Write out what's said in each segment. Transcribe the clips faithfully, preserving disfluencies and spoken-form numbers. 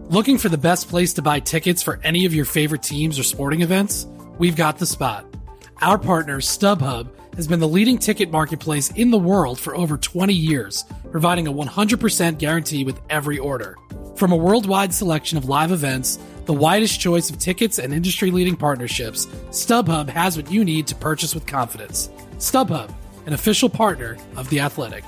Looking for the best place to buy tickets for any of your favorite teams or sporting events? We've got the spot. Our partner, StubHub, has been the leading ticket marketplace in the world for over twenty years, providing a one hundred percent guarantee with every order. From a worldwide selection of live events, the widest choice of tickets and industry-leading partnerships, StubHub has what you need to purchase with confidence. StubHub, an official partner of The Athletic.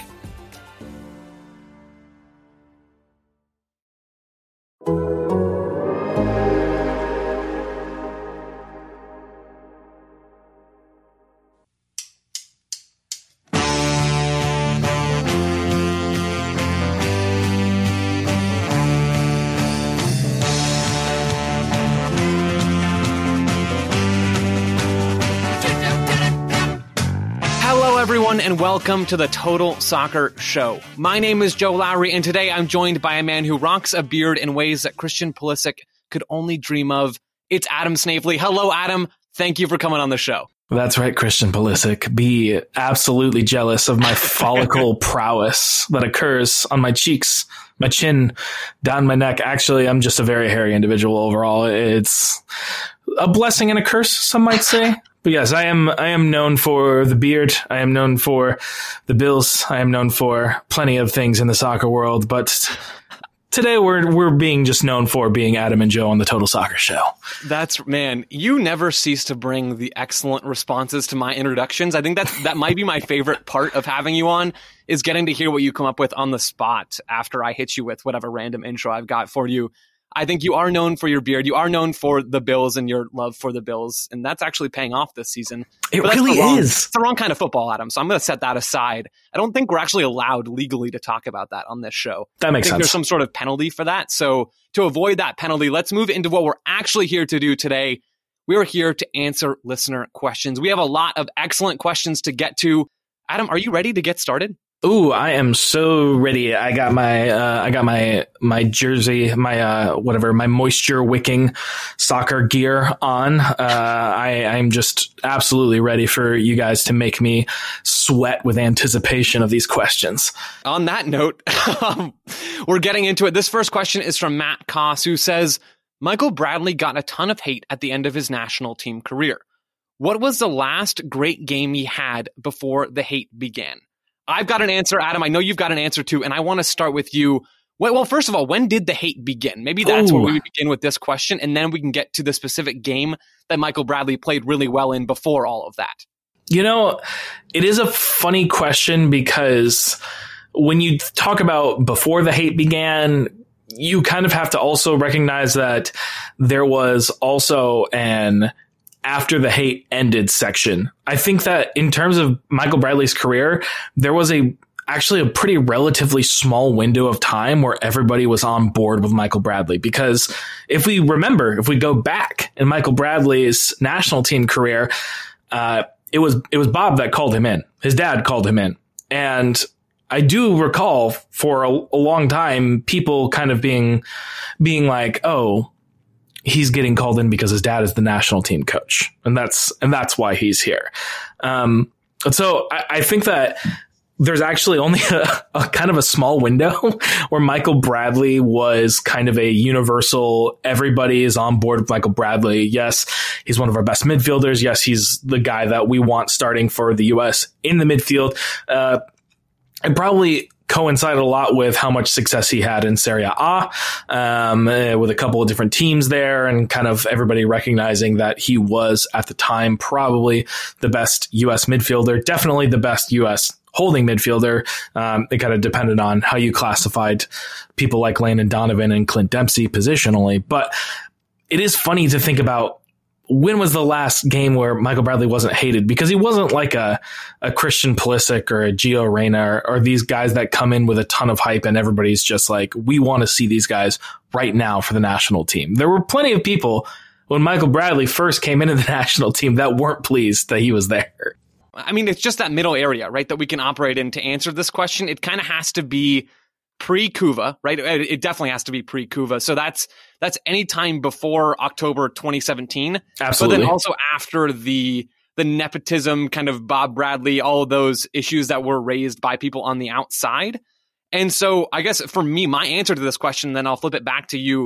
Everyone, and welcome to the Total Soccer Show. My name is Joe Lowry, and today I'm joined by a man who rocks a beard in ways that Christian Pulisic could only dream of. It's Adam Snavely. Hello, Adam. Thank you for coming on the show. That's right, Christian Pulisic. Be absolutely jealous of my follicle prowess that occurs on my cheeks, my chin, down my neck. Actually, I'm just a very hairy individual overall. It's a blessing and a curse, some might say. But yes, I am I am known for the beard. I am known for the Bills. I am known for plenty of things in the soccer world. But today we're we're being just known for being Adam and Joe on the Total Soccer Show. That's, man, you never cease to bring the excellent responses to my introductions. I think that's, that might be my favorite part of having you on, is getting to hear what you come up with on the spot after I hit you with whatever random intro I've got for you. I think you are known for your beard. You are known for the Bills and your love for the Bills. And that's actually paying off this season. It really wrong, is. It's the wrong kind of football, Adam. So I'm going to set that aside. I don't think we're actually allowed legally to talk about that on this show. That makes I think sense. There's some sort of penalty for that. So to avoid that penalty, let's move into what we're actually here to do today. We are here to answer listener questions. We have a lot of excellent questions to get to. Adam, are you ready to get started? Ooh, I am so ready. I got my, uh, I got my, my jersey, my, uh, whatever, my moisture wicking soccer gear on. Uh, I, I'm just absolutely ready for you guys to make me sweat with anticipation of these questions. On that note, um, we're getting into it. This first question is from Matt Koss, who says, Michael Bradley got a ton of hate at the end of his national team career. What was the last great game he had before the hate began? I've got an answer, Adam. I know you've got an answer too, and I want to start with you. Well, first of all, when did the hate begin? Maybe that's Ooh. where we begin with this question, and then we can get to the specific game that Michael Bradley played really well in before all of that. You know, it is a funny question because when you talk about before the hate began, you kind of have to also recognize that there was also an after the hate ended section. I think that in terms of Michael Bradley's career, there was a actually a pretty relatively small window of time where everybody was on board with Michael Bradley. Because if we remember, if we go back in Michael Bradley's national team career, uh, it was it was Bob that called him in. His dad called him in. And I do recall for a, a long time people kind of being being like, oh, he's getting called in because his dad is the national team coach. And that's, and that's why he's here. Um, and so I, I think that there's actually only a, a kind of a small window where Michael Bradley was kind of a universal, everybody is on board with Michael Bradley. Yes, he's one of our best midfielders. Yes, he's the guy that we want starting for the U S in the midfield. Uh, and probably coincided a lot with how much success he had in Serie A, um, uh, with a couple of different teams there, and kind of everybody recognizing that he was at the time probably the best U S midfielder, definitely the best U S holding midfielder. Um, it kind of depended on how you classified people like Landon Donovan and Clint Dempsey positionally. But it is funny to think about, when was the last game where Michael Bradley wasn't hated? Because he wasn't like a, a Christian Pulisic or a Gio Reyna or, or these guys that come in with a ton of hype and everybody's just like, we want to see these guys right now for the national team. There were plenty of people when Michael Bradley first came into the national team that weren't pleased that he was there. I mean, it's just that middle area, right, that we can operate in to answer this question. It kind of has to be pre-Kuva, right? It definitely has to be pre-Kuva. So that's that's any time before October twenty seventeen. Absolutely. But then also after the the nepotism, kind of Bob Bradley, all of those issues that were raised by people on the outside. And so I guess for me, my answer to this question, then I'll flip it back to you,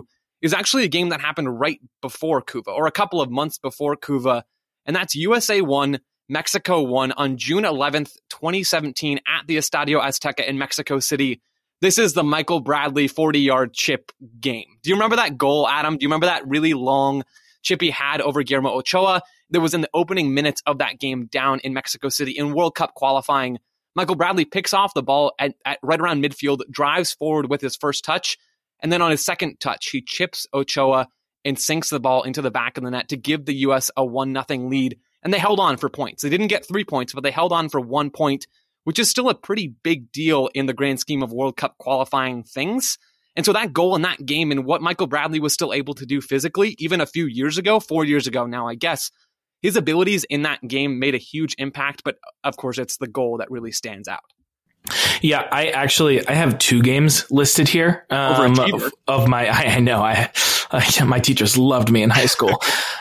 is actually a game that happened right before Cuba, or a couple of months before Cuba, and that's U S A one, Mexico one on June eleventh, twenty seventeen at the Estadio Azteca in Mexico City. This is the Michael Bradley forty-yard chip game. Do you remember that goal, Adam? Do you remember that really long chip he had over Guillermo Ochoa? That was in the opening minutes of that game down in Mexico City in World Cup qualifying. Michael Bradley picks off the ball at, at right around midfield, drives forward with his first touch, and then on his second touch, he chips Ochoa and sinks the ball into the back of the net to give the U S a one nothing lead. And they held on for points. They didn't get three points, but they held on for one point, which is still a pretty big deal in the grand scheme of World Cup qualifying things. And so that goal in that game and what Michael Bradley was still able to do physically, even a few years ago, four years ago now, I guess, his abilities in that game made a huge impact. But of course, it's the goal that really stands out. Yeah, I actually, I have two games listed here um, of, of my, I, I know, I, I, my teachers loved me in high school.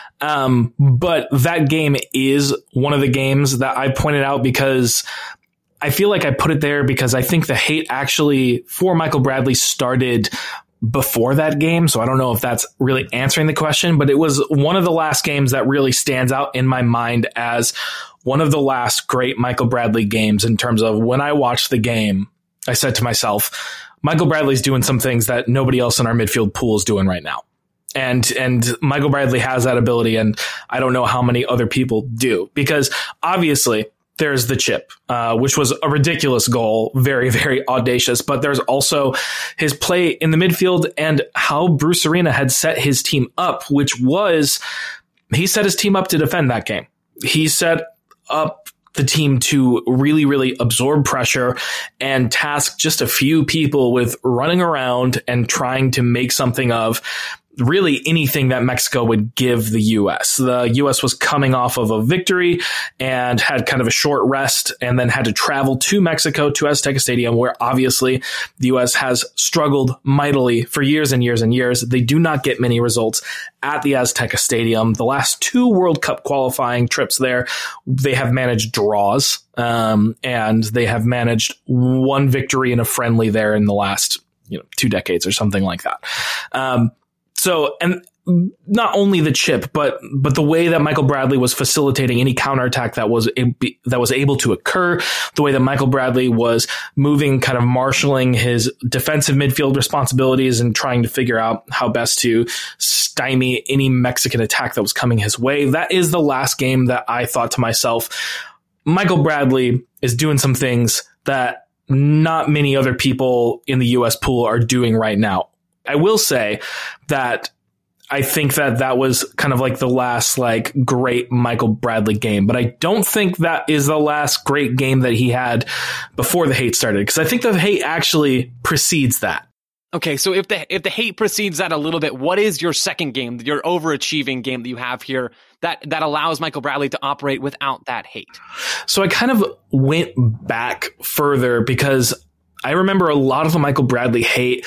um, but that game is one of the games that I pointed out because I feel like I put it there because I think the hate actually for Michael Bradley started before that game. So I don't know if that's really answering the question, but it was one of the last games that really stands out in my mind as one of the last great Michael Bradley games in terms of when I watched the game, I said to myself, Michael Bradley's doing some things that nobody else in our midfield pool is doing right now. And, and Michael Bradley has that ability. And I don't know how many other people do, because obviously there's the chip, uh, which was a ridiculous goal. Very, very audacious. But there's also his play in the midfield and how Bruce Arena had set his team up, which was he set his team up to defend that game. He set up the team to really, really absorb pressure and task just a few people with running around and trying to make something of really anything that Mexico would give the U S. The U S was coming off of a victory and had kind of a short rest and then had to travel to Mexico to Azteca Stadium, where obviously the U S has struggled mightily for years and years and years. They do not get many results at the Azteca Stadium. The last two World Cup qualifying trips there, they have managed draws, um, and they have managed one victory in a friendly there in the last, you know, two decades or something like that. Um, So, and not only the chip, but but the way that Michael Bradley was facilitating any counterattack that was that was able to occur, the way that Michael Bradley was moving, kind of marshaling his defensive midfield responsibilities and trying to figure out how best to stymie any Mexican attack that was coming his way. That is the last game that I thought to myself, Michael Bradley is doing some things that not many other people in the U S pool are doing right now. I will say that I think that that was kind of like the last like great Michael Bradley game, but I don't think that is the last great game that he had before the hate started, because I think the hate actually precedes that. Okay, so if the if the hate precedes that a little bit, what is your second game, your overachieving game that you have here that that allows Michael Bradley to operate without that hate? So I kind of went back further because I remember a lot of the Michael Bradley hate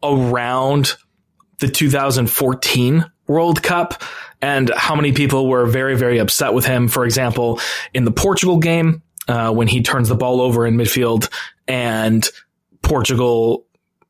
around the two thousand fourteen World Cup and how many people were very, very upset with him. For example, in the Portugal game, uh, when he turns the ball over in midfield and Portugal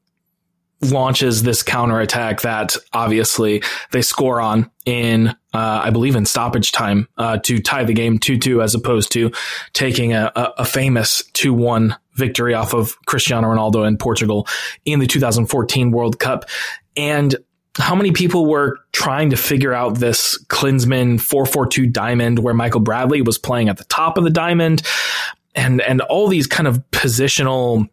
launches this counterattack that obviously they score on in, uh, I believe in stoppage time, uh, to tie the game two two, as opposed to taking a, a, a famous two one victory off of Cristiano Ronaldo in Portugal in the two thousand fourteen World Cup. And how many people were trying to figure out this Klinsmann four four two diamond where Michael Bradley was playing at the top of the diamond, and, and all these kind of positional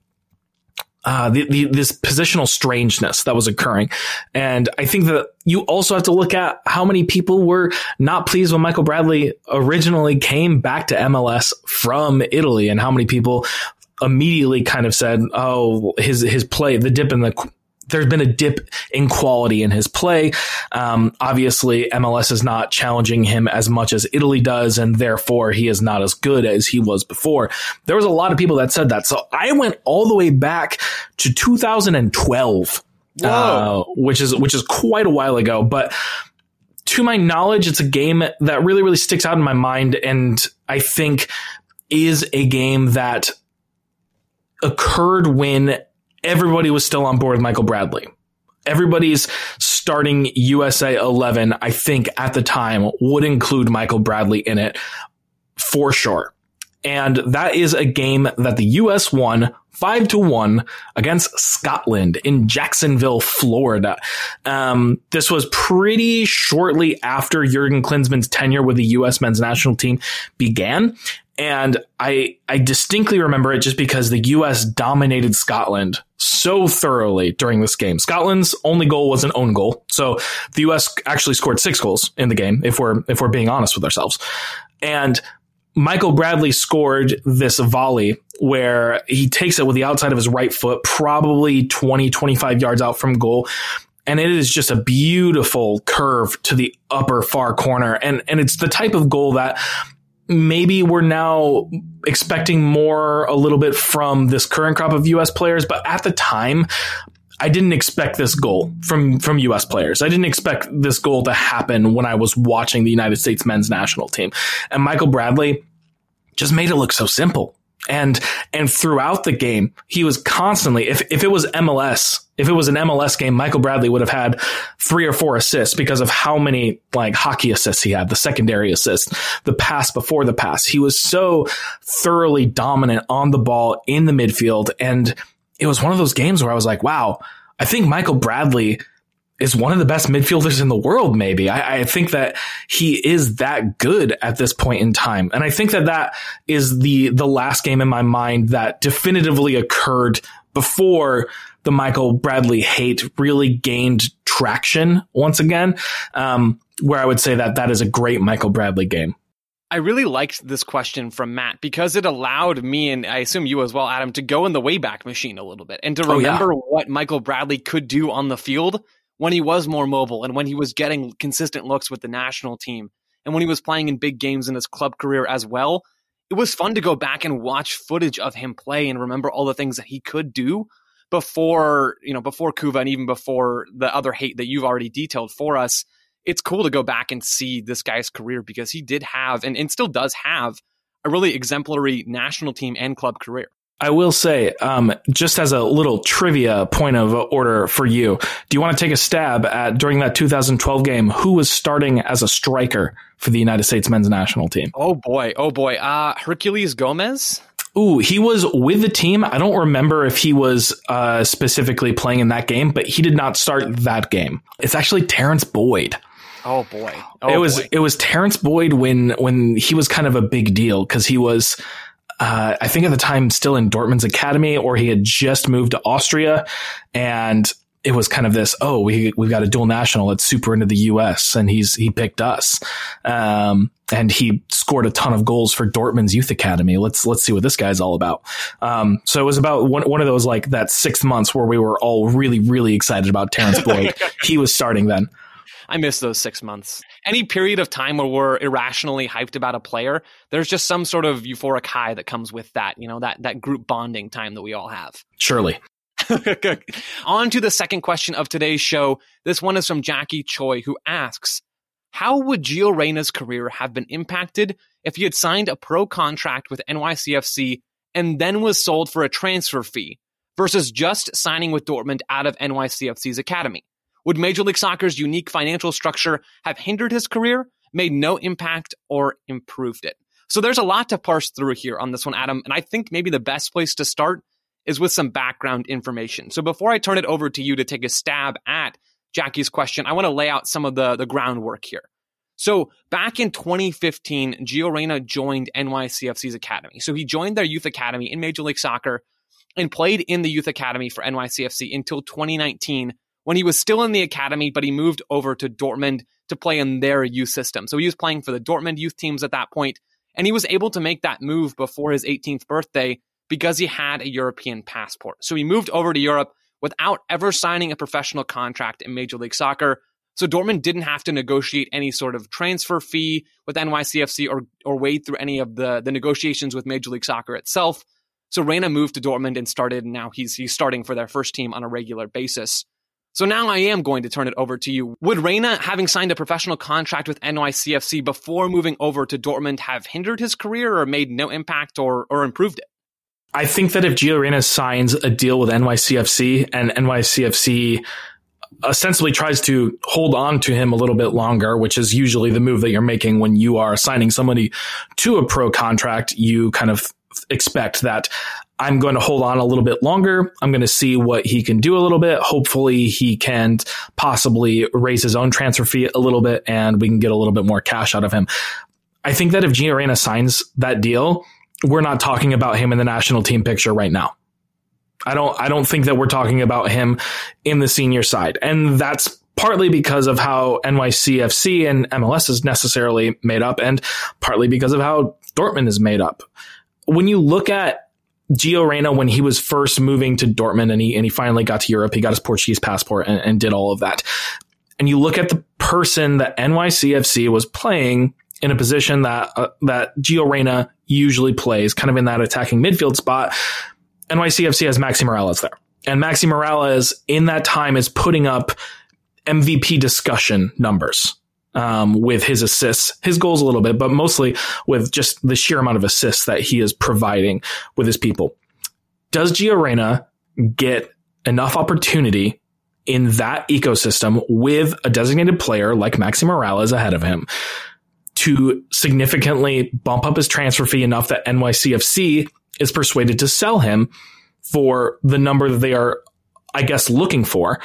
Uh, the, the, this positional strangeness that was occurring. And I think that you also have to look at how many people were not pleased when Michael Bradley originally came back to M L S from Italy, and how many people immediately kind of said, oh, his, his play, the dip in the, there's been a dip in quality in his play. Um, obviously M L S is not challenging him as much as Italy does, and therefore he is not as good as he was before. There was a lot of people that said that. So I went all the way back to two thousand twelve, uh, which is, which is quite a while ago. But to my knowledge, it's a game that really, really sticks out in my mind. And I think is a game that occurred when everybody was still on board with Michael Bradley. everybody's starting U S A eleven, I think at the time would include Michael Bradley in it for sure. And that is a game that the U S won five to one against Scotland in Jacksonville, Florida. Um, this was pretty shortly after Jurgen Klinsmann's tenure with the U S men's national team began. And I, I distinctly remember it just because the U S dominated Scotland so thoroughly during this game. Scotland's only goal was an own goal. So the U S actually scored six goals in the game, if we're, if we're being honest with ourselves. And Michael Bradley scored this volley where he takes it with the outside of his right foot, probably twenty, twenty-five yards out from goal. And it is just a beautiful curve to the upper far corner. And, and it's the type of goal that maybe we're now expecting more a little bit from this current crop of U S players. But at the time, I didn't expect this goal from, from U S players. I didn't expect this goal to happen when I was watching the United States men's national team. And Michael Bradley just made it look so simple. And, and throughout the game, he was constantly, if, if it was M L S, if it was an M L S game, Michael Bradley would have had three or four assists because of how many like hockey assists he had, the secondary assists, the pass before the pass. He was so thoroughly dominant on the ball in the midfield. And it was one of those games where I was like, wow, I think Michael Bradley is one of the best midfielders in the world, maybe. I, I think that he is that good at this point in time. And I think that that is the, the last game in my mind that definitively occurred before the Michael Bradley hate really gained traction once again, um, where I would say that that is a great Michael Bradley game. I really liked this question from Matt because it allowed me, and I assume you as well, Adam, to go in the Wayback Machine a little bit and to remember oh, yeah. what Michael Bradley could do on the field when he was more mobile and when he was getting consistent looks with the national team and when he was playing in big games in his club career as well. It was fun to go back and watch footage of him play and remember all the things that he could do before, you know, before Kuva and even before the other hate that you've already detailed for us. It's cool to go back and see this guy's career because he did have and, and still does have a really exemplary national team and club career. I will say, um, just as a little trivia point of order for you, do you want to take a stab at, during that two thousand twelve game, who was starting as a striker for the United States men's national team? Oh boy. Oh boy. Uh, Herculez Gomez? Ooh, he was with the team. I don't remember if he was uh, specifically playing in that game, but he did not start that game. It's actually Terrence Boyd. Oh boy. Oh, it was, boy. it was Terrence Boyd when, when he was kind of a big deal because he was, Uh, I think at the time still in Dortmund's academy, or he had just moved to Austria, and it was kind of this, oh, we, we've got a dual national that's super into the U S, and he's, he picked us. Um, and he scored a ton of goals for Dortmund's youth academy. Let's, let's see what this guy's all about. Um, so it was about one, one of those, like that six months where we were all really, really excited about Terrence Boyd. He was starting then. I miss those six months. Any period of time where we're irrationally hyped about a player, there's just some sort of euphoric high that comes with that, you know, that, that group bonding time that we all have. Surely. On to the second question of today's show. This one is from Jackie Choi, who asks, how would Gio Reyna's career have been impacted if he had signed a pro contract with N Y C F C and then was sold for a transfer fee versus just signing with Dortmund out of N Y C F C's academy? Would Major League Soccer's unique financial structure have hindered his career, made no impact, or improved it? So there's a lot to parse through here on this one, Adam, and I think maybe the best place to start is with some background information. So before I turn it over to you to take a stab at Jackie's question, I want to lay out some of the, the groundwork here. So back in twenty fifteen, Gio Reyna joined N Y C F C's academy. So he joined their youth academy in Major League Soccer and played in the youth academy for N Y C F C until twenty nineteen, when he was still in the academy, but he moved over to Dortmund to play in their youth system. So he was playing for the Dortmund youth teams at that point, and he was able to make that move before his eighteenth birthday because he had a European passport. So he moved over to Europe without ever signing a professional contract in Major League Soccer. So Dortmund didn't have to negotiate any sort of transfer fee with N Y C F C or, or wade through any of the, the negotiations with Major League Soccer itself. So Reyna moved to Dortmund and started, and now he's, he's starting for their first team on a regular basis. So now I am going to turn it over to you. Would Reyna, having signed a professional contract with N Y C F C before moving over to Dortmund, have hindered his career or made no impact or, or improved it? I think that if Gio Reyna signs a deal with N Y C F C and N Y C F C ostensibly tries to hold on to him a little bit longer, which is usually the move that you're making when you are assigning somebody to a pro contract. You kind of expect that I'm going to hold on a little bit longer. I'm going to see what he can do a little bit. Hopefully he can possibly raise his own transfer fee a little bit and we can get a little bit more cash out of him. I think that if Gio Reyna signs that deal, we're not talking about him in the national team picture right now. I don't, I don't think that we're talking about him in the senior side. And that's partly because of how N Y C F C and M L S is necessarily made up, and partly because of how Dortmund is made up. When you look at Gio Reyna, when he was first moving to Dortmund and he, and he finally got to Europe, he got his Portuguese passport and, and did all of that. And you look at the person that N Y C F C was playing in a position that, uh, that Gio Reyna usually plays, kind of in that attacking midfield spot. N Y C F C has Maxi Morales there. And Maxi Morales in that time is putting up M V P discussion numbers um, with his assists, his goals a little bit, but mostly with just the sheer amount of assists that he is providing with his people. Does Gio Reyna get enough opportunity in that ecosystem with a designated player like Maxi Morales ahead of him to significantly bump up his transfer fee enough that N Y C F C is persuaded to sell him for the number that they are, I guess, looking for?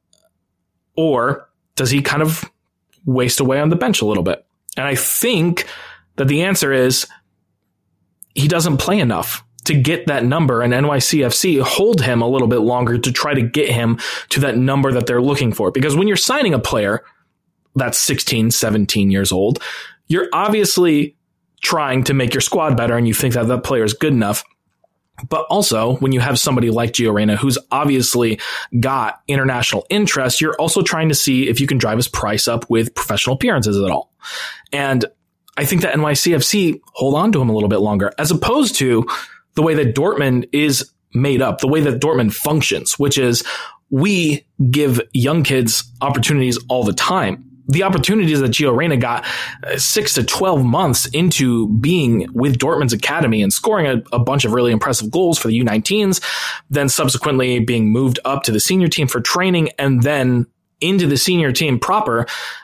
Or does he kind of waste away on the bench a little bit? And I think that the answer is he doesn't play enough to get that number, and N Y C F C hold him a little bit longer to try to get him to that number that they're looking for. Because when you're signing a player that's sixteen, seventeen years old, you're obviously trying to make your squad better and you think that that player is good enough. But also, when you have somebody like Gio Reyna, who's obviously got international interest, you're also trying to see if you can drive his price up with professional appearances at all. And I think that N Y C F C hold on to him a little bit longer, as opposed to the way that Dortmund is made up, the way that Dortmund functions, which is we give young kids opportunities all the time. The opportunities that Gio Reyna got six to twelve months into being with Dortmund's academy and scoring a, a bunch of really impressive goals for the U nineteens, then subsequently being moved up to the senior team for training and then into the senior team proper.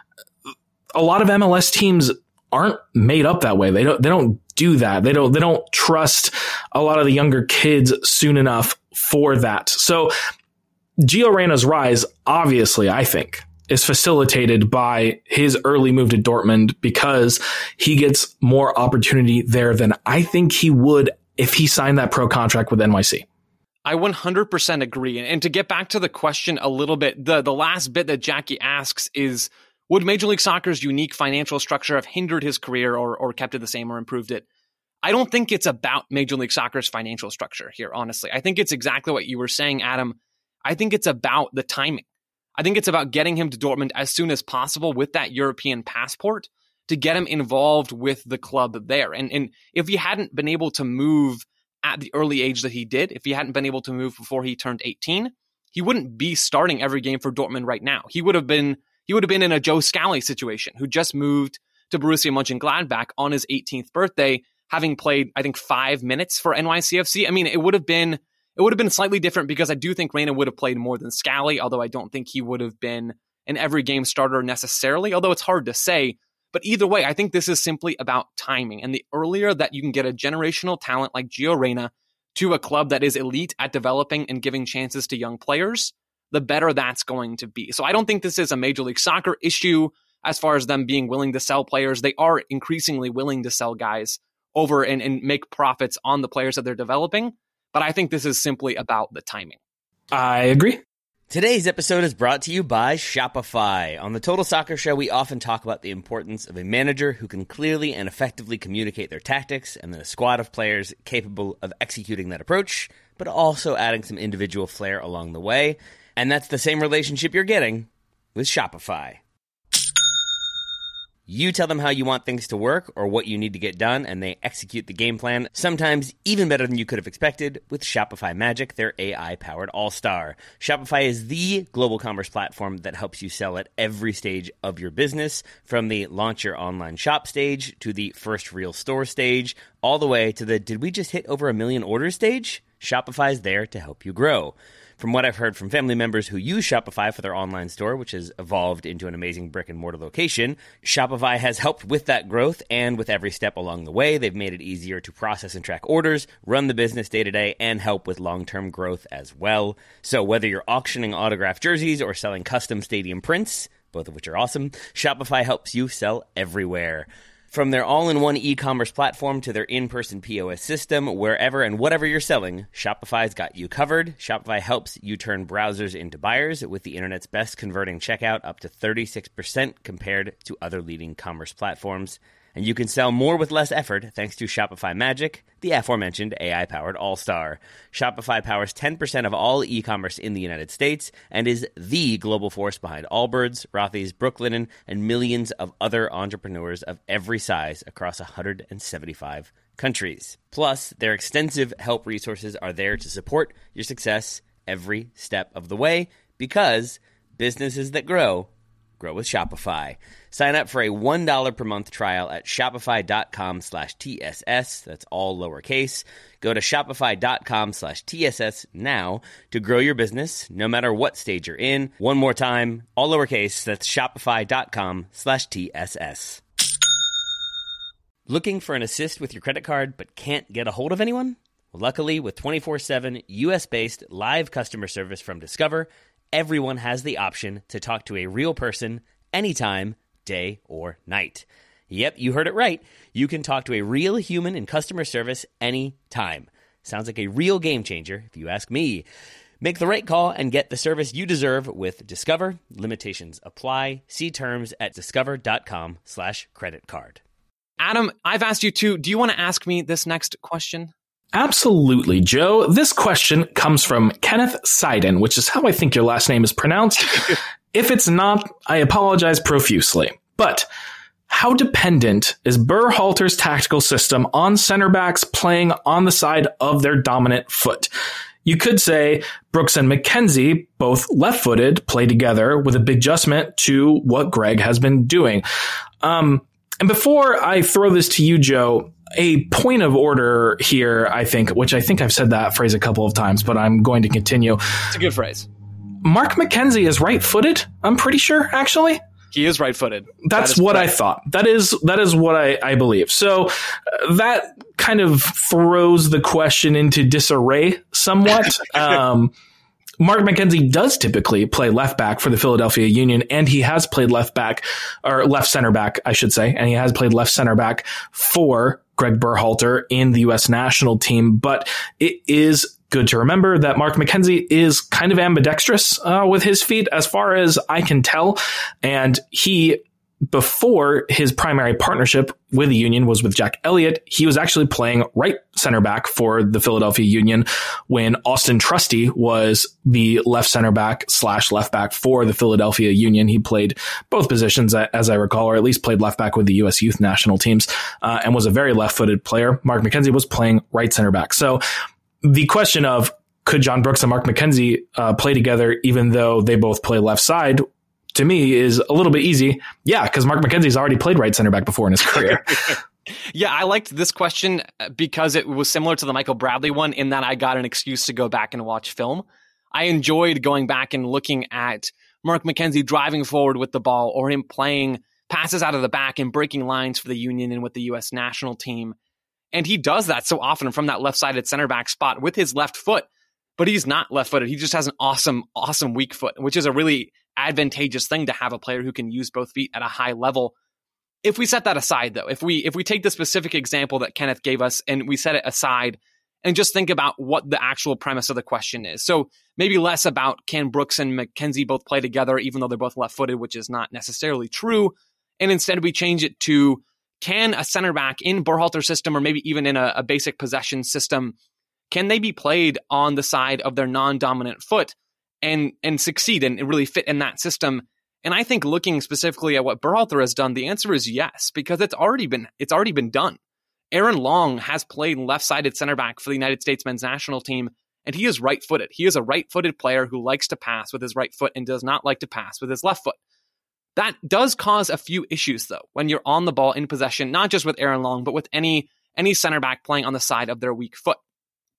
A lot of M L S teams aren't made up that way. They don't, they don't do that. They don't, they don't trust a lot of the younger kids soon enough for that. So Gio Reyna's rise, obviously, I think, is facilitated by his early move to Dortmund because he gets more opportunity there than I think he would if he signed that pro contract with N Y C. I one hundred percent agree. And to get back to the question a little bit, the, the last bit that Jackie asks is, would Major League Soccer's unique financial structure have hindered his career or, or kept it the same or improved it? I don't think it's about Major League Soccer's financial structure here, honestly. I think it's exactly what you were saying, Adam. I think it's about the timing. I think it's about getting him to Dortmund as soon as possible with that European passport to get him involved with the club there. And, and if he hadn't been able to move at the early age that he did, if he hadn't been able to move before he turned eighteen, he wouldn't be starting every game for Dortmund right now. He would have been he would have been in a Joe Scally situation, who just moved to Borussia Mönchengladbach on his eighteenth birthday, having played, I think, five minutes for N Y C F C. I mean, it would have been It would have been slightly different because I do think Reyna would have played more than Scally, although I don't think he would have been an every game starter necessarily, although it's hard to say. But either way, I think this is simply about timing. And the earlier that you can get a generational talent like Gio Reyna to a club that is elite at developing and giving chances to young players, the better that's going to be. So I don't think this is a Major League Soccer issue as far as them being willing to sell players. They are increasingly willing to sell guys over and, and make profits on the players that they're developing. But I think this is simply about the timing. I agree. Today's episode is brought to you by Shopify. On the Total Soccer Show, we often talk about the importance of a manager who can clearly and effectively communicate their tactics, and then a squad of players capable of executing that approach, but also adding some individual flair along the way. And that's the same relationship you're getting with Shopify. You tell them how you want things to work or what you need to get done, and they execute the game plan, sometimes even better than you could have expected, with Shopify Magic, their A I-powered all-star. Shopify is the global commerce platform that helps you sell at every stage of your business, from the launch your online shop stage to the first real store stage, all the way to the did we just hit over a million orders stage? Shopify is there to help you grow. From what I've heard from family members who use Shopify for their online store, which has evolved into an amazing brick-and-mortar location, Shopify has helped with that growth, and with every step along the way, they've made it easier to process and track orders, run the business day-to-day, and help with long-term growth as well. So whether you're auctioning autographed jerseys or selling custom stadium prints, both of which are awesome, Shopify helps you sell everywhere. From their all-in-one e-commerce platform to their in-person P O S system, wherever and whatever you're selling, Shopify's got you covered. Shopify helps you turn browsers into buyers with the internet's best converting checkout, up to thirty-six percent compared to other leading commerce platforms. And you can sell more with less effort thanks to Shopify Magic, the aforementioned A I-powered all-star. Shopify powers ten percent of all e-commerce in the United States and is the global force behind Allbirds, Rothy's, Brooklinen, and millions of other entrepreneurs of every size across one hundred seventy-five countries. Plus, their extensive help resources are there to support your success every step of the way, because businesses that grow, grow with Shopify. Sign up for a one dollar per month trial at shopify.com slash TSS. That's all lowercase. Go to shopify.com slash TSS now to grow your business, no matter what stage you're in. One more time, all lowercase. That's shopify.com slash TSS. Looking for an assist with your credit card but can't get a hold of anyone? Well, luckily, with twenty-four seven U S-based live customer service from Discover, everyone has the option to talk to a real person anytime, day or night. Yep, you heard it right. You can talk to a real human in customer service anytime. Sounds like a real game changer, if you ask me. Make the right call and get the service you deserve with Discover. Limitations apply. See terms at discover.com slash credit card. Adam, I've asked you too. Do you want to ask me this next question? Absolutely, Joe. This question comes from Kenneth Seiden, which is how I think your last name is pronounced. If it's not, I apologize profusely. But how dependent is Berhalter's tactical system on center backs playing on the side of their dominant foot? You could say Brooks and McKenzie, both left-footed, play together with a big adjustment to what Greg has been doing. Um, and before I throw this to you, Joe, a point of order here, I think, which I think I've said that phrase a couple of times, but I'm going to continue. It's a good phrase. Mark McKenzie is right-footed, I'm pretty sure, actually. He is right-footed. That's that what correct. I thought. That is that is what I, I believe. So uh, that kind of throws the question into disarray somewhat. um, Mark McKenzie does typically play left back for the Philadelphia Union, and he has played left back, or left center back, I should say, and he has played left center back for Greg Berhalter in the U S national team. But it is good to remember that Mark McKenzie is kind of ambidextrous uh, with his feet, as far as I can tell. And he, before his primary partnership with the Union was with Jack Elliott, he was actually playing right center back for the Philadelphia Union when Austin Trusty was the left center back slash left back for the Philadelphia Union. He played both positions, as I recall, or at least played left back with the U S youth national teams, uh, and was a very left-footed player. Mark McKenzie was playing right center back. So the question of could John Brooks and Mark McKenzie uh, play together even though they both play left side, to me, is a little bit easy. Yeah, because Mark McKenzie's already played right center back before in his career. Yeah, I liked this question because it was similar to the Michael Bradley one in that I got an excuse to go back and watch film. I enjoyed going back and looking at Mark McKenzie driving forward with the ball, or him playing passes out of the back and breaking lines for the Union and with the U S national team. And he does that so often from that left-sided center back spot with his left foot, but he's not left-footed. He just has an awesome, awesome weak foot, which is a really advantageous thing to have a player who can use both feet at a high level. If we set that aside, though, if we if we take the specific example that Kenneth gave us and we set it aside and just think about what the actual premise of the question is. So maybe less about can Brooks and McKenzie both play together, even though they're both left-footed, which is not necessarily true. And instead we change it to, can a center back in Berhalter's system, or maybe even in a, a basic possession system, can they be played on the side of their non-dominant foot and and succeed and really fit in that system? And I think looking specifically at what Berhalter has done, the answer is yes, because it's already been it's already been done. Aaron Long has played left-sided center back for the United States men's national team, and he is right-footed. He is a right-footed player who likes to pass with his right foot and does not like to pass with his left foot. That does cause a few issues, though, when you're on the ball in possession, not just with Aaron Long, but with any any center back playing on the side of their weak foot.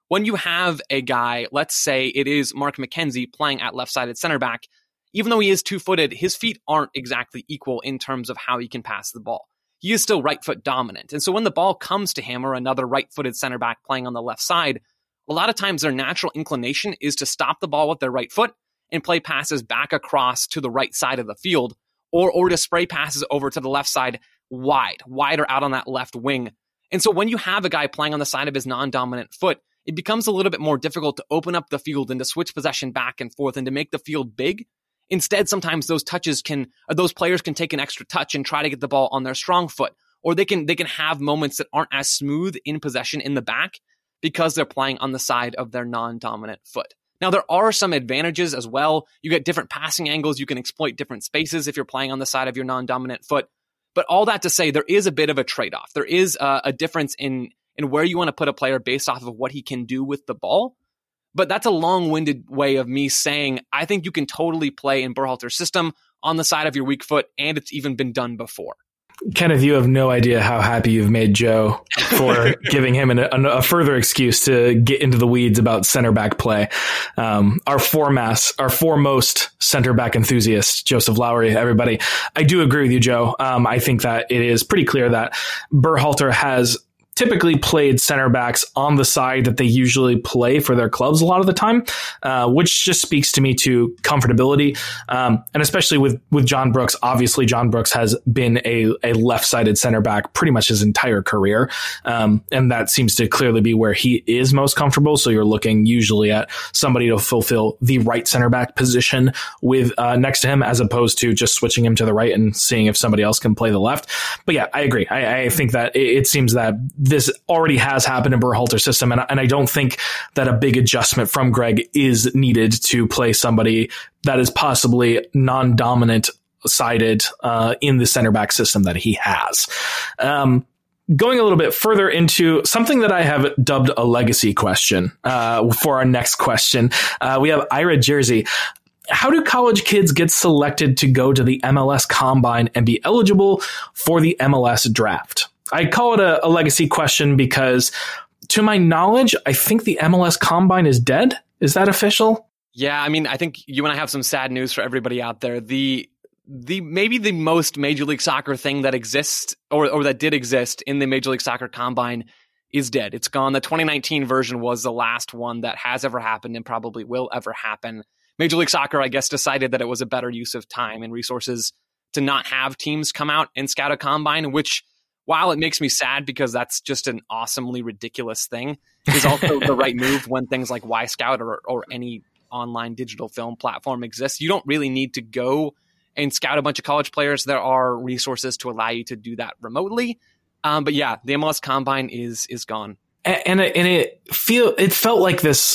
when you have a guy, let's say it is Mark McKenzie playing at left-sided center back, even though he is two-footed, his feet aren't exactly equal in terms of how he can pass the ball. He is still right foot dominant. And so when the ball comes to him or another right-footed center back playing on the left side, a lot of times their natural inclination is to stop the ball with their right foot and play passes back across to the right side of the field, or, or to spray passes over to the left side wide, wider out on that left wing. And so when you have a guy playing on the side of his non-dominant foot, it becomes a little bit more difficult to open up the field and to switch possession back and forth and to make the field big. Instead, sometimes those touches can, or those players can take an extra touch and try to get the ball on their strong foot, or they can they can have moments that aren't as smooth in possession in the back because they're playing on the side of their non-dominant foot. Now, there are some advantages as well. You get different passing angles. You can exploit different spaces if you're playing on the side of your non-dominant foot. But all that to say, there is a bit of a trade-off. There is a, a difference in, in where you want to put a player based off of what he can do with the ball. But that's a long-winded way of me saying, I think you can totally play in Berhalter's system on the side of your weak foot, and it's even been done before. Kenneth, you have no idea how happy you've made Joe for giving him an, a, a further excuse to get into the weeds about center back play. Um, our foremost, our foremost center back enthusiast, Joseph Lowry, everybody. I do agree with you, Joe. Um, I think that it is pretty clear that Berhalter has typically played center backs on the side that they usually play for their clubs a lot of the time, uh, which just speaks to me to comfortability. Um, and especially with, with John Brooks, obviously John Brooks has been a, a left-sided center back pretty much his entire career. Um, and that seems to clearly be where he is most comfortable. So you're looking usually at somebody to fulfill the right center back position with, uh, next to him, as opposed to just switching him to the right and seeing if somebody else can play the left. But yeah, I agree. I, I think that it, it seems that this already has happened in Berhalter's system, and, and I don't think that a big adjustment from Greg is needed to play somebody that is possibly non-dominant sided uh, in the center back system that he has. Um, going a little bit further into something that I have dubbed a legacy question uh, for our next question, uh, we have Ira Jersey. How do college kids get selected to go to the M L S Combine and be eligible for the M L S draft? I call it a, a legacy question because, to my knowledge, I think the M L S Combine is dead. Is that official? Yeah, I mean, I think you and I have some sad news for everybody out there. The the maybe the most Major League Soccer thing that exists or or that did exist in the Major League Soccer Combine is dead. It's gone. The twenty nineteen version was the last one that has ever happened and probably will ever happen. Major League Soccer, I guess, decided that it was a better use of time and resources to not have teams come out and scout a combine, which, while it makes me sad because that's just an awesomely ridiculous thing, is also the right move when things like Y-Scout or, or any online digital film platform exists. You don't really need to go and scout a bunch of college players. There are resources to allow you to do that remotely. Um, but yeah, the M L S Combine is is gone. And, and, it, and it feel it felt like this.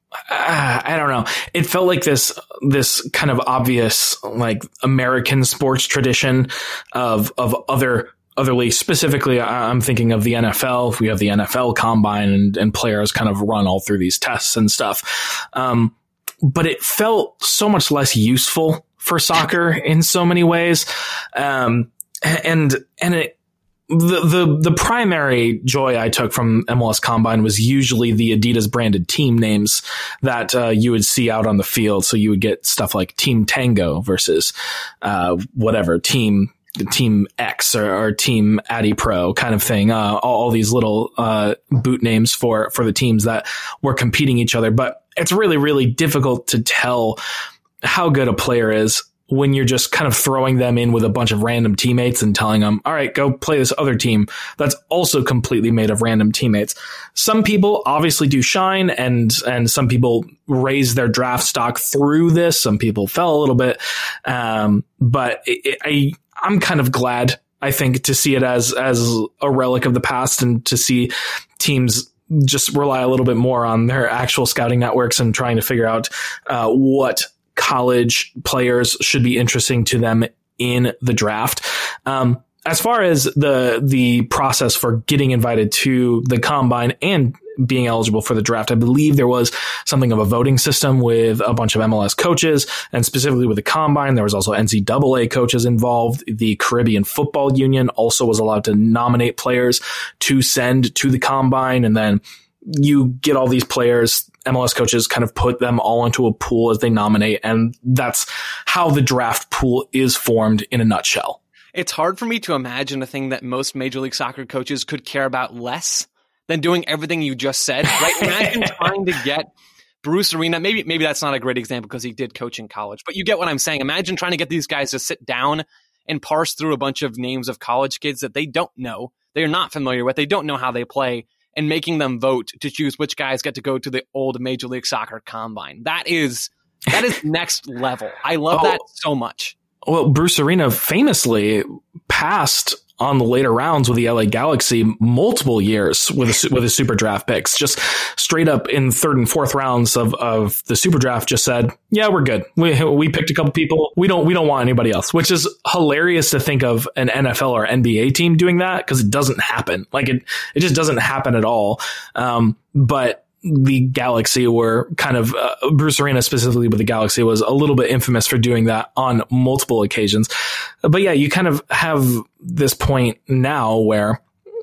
Uh, I don't know. It felt like this, this kind of obvious, like American sports tradition of, of other, other leagues. Specifically, I'm thinking of the N F L. We have the N F L Combine and, and players kind of run all through these tests and stuff. Um, but it felt so much less useful for soccer in so many ways. Um, and, and it, The, the the primary joy I took from M L S Combine was usually the Adidas branded team names that uh, you would see out on the field. So you would get stuff like Team Tango versus uh, whatever Team Team X or, or Team Addy Pro kind of thing. Uh, all, all these little uh, boot names for for the teams that were competing each other. But it's really really difficult to tell how good a player is when you're just kind of throwing them in with a bunch of random teammates and telling them, all right, go play this other team that's also completely made of random teammates. Some people obviously do shine, and and some people raise their draft stock through this. Some people fell a little bit. Um, but it, it, I, I'm kind of glad, I think, to see it as, as a relic of the past and to see teams just rely a little bit more on their actual scouting networks and trying to figure out uh, what college players should be interesting to them in the draft. Um, as far as the the process for getting invited to the Combine and being eligible for the draft, I believe there was something of a voting system with a bunch of M L S coaches, and specifically with the Combine, there was also N C double A coaches involved. The Caribbean Football Union also was allowed to nominate players to send to the Combine, and then you get all these players, M L S coaches kind of put them all into a pool as they nominate, and that's how the draft pool is formed in a nutshell. It's hard for me to imagine a thing that most Major League Soccer coaches could care about less than doing everything you just said, right? Imagine trying to get Bruce Arena. Maybe maybe that's not a great example because he did coach in college, but you get what I'm saying. Imagine trying to get these guys to sit down and parse through a bunch of names of college kids that they don't know, they're not familiar with, they don't know how they play, and making them vote to choose which guys get to go to the old Major League Soccer combine. That is that is next level. I love oh, that so much. Well, Bruce Arena famously passed on the later rounds with the L A Galaxy multiple years with a, with a super draft picks, just straight up in third and fourth rounds of, of the super draft just said, yeah, we're good. We, we picked a couple people. We don't, we don't want anybody else, which is hilarious to think of an N F L or N B A team doing that because it doesn't happen. Like it, it just doesn't happen at all. Um, but the Galaxy were kind of, uh, Bruce Arena specifically with the Galaxy was a little bit infamous for doing that on multiple occasions. But yeah, you kind of have this point now where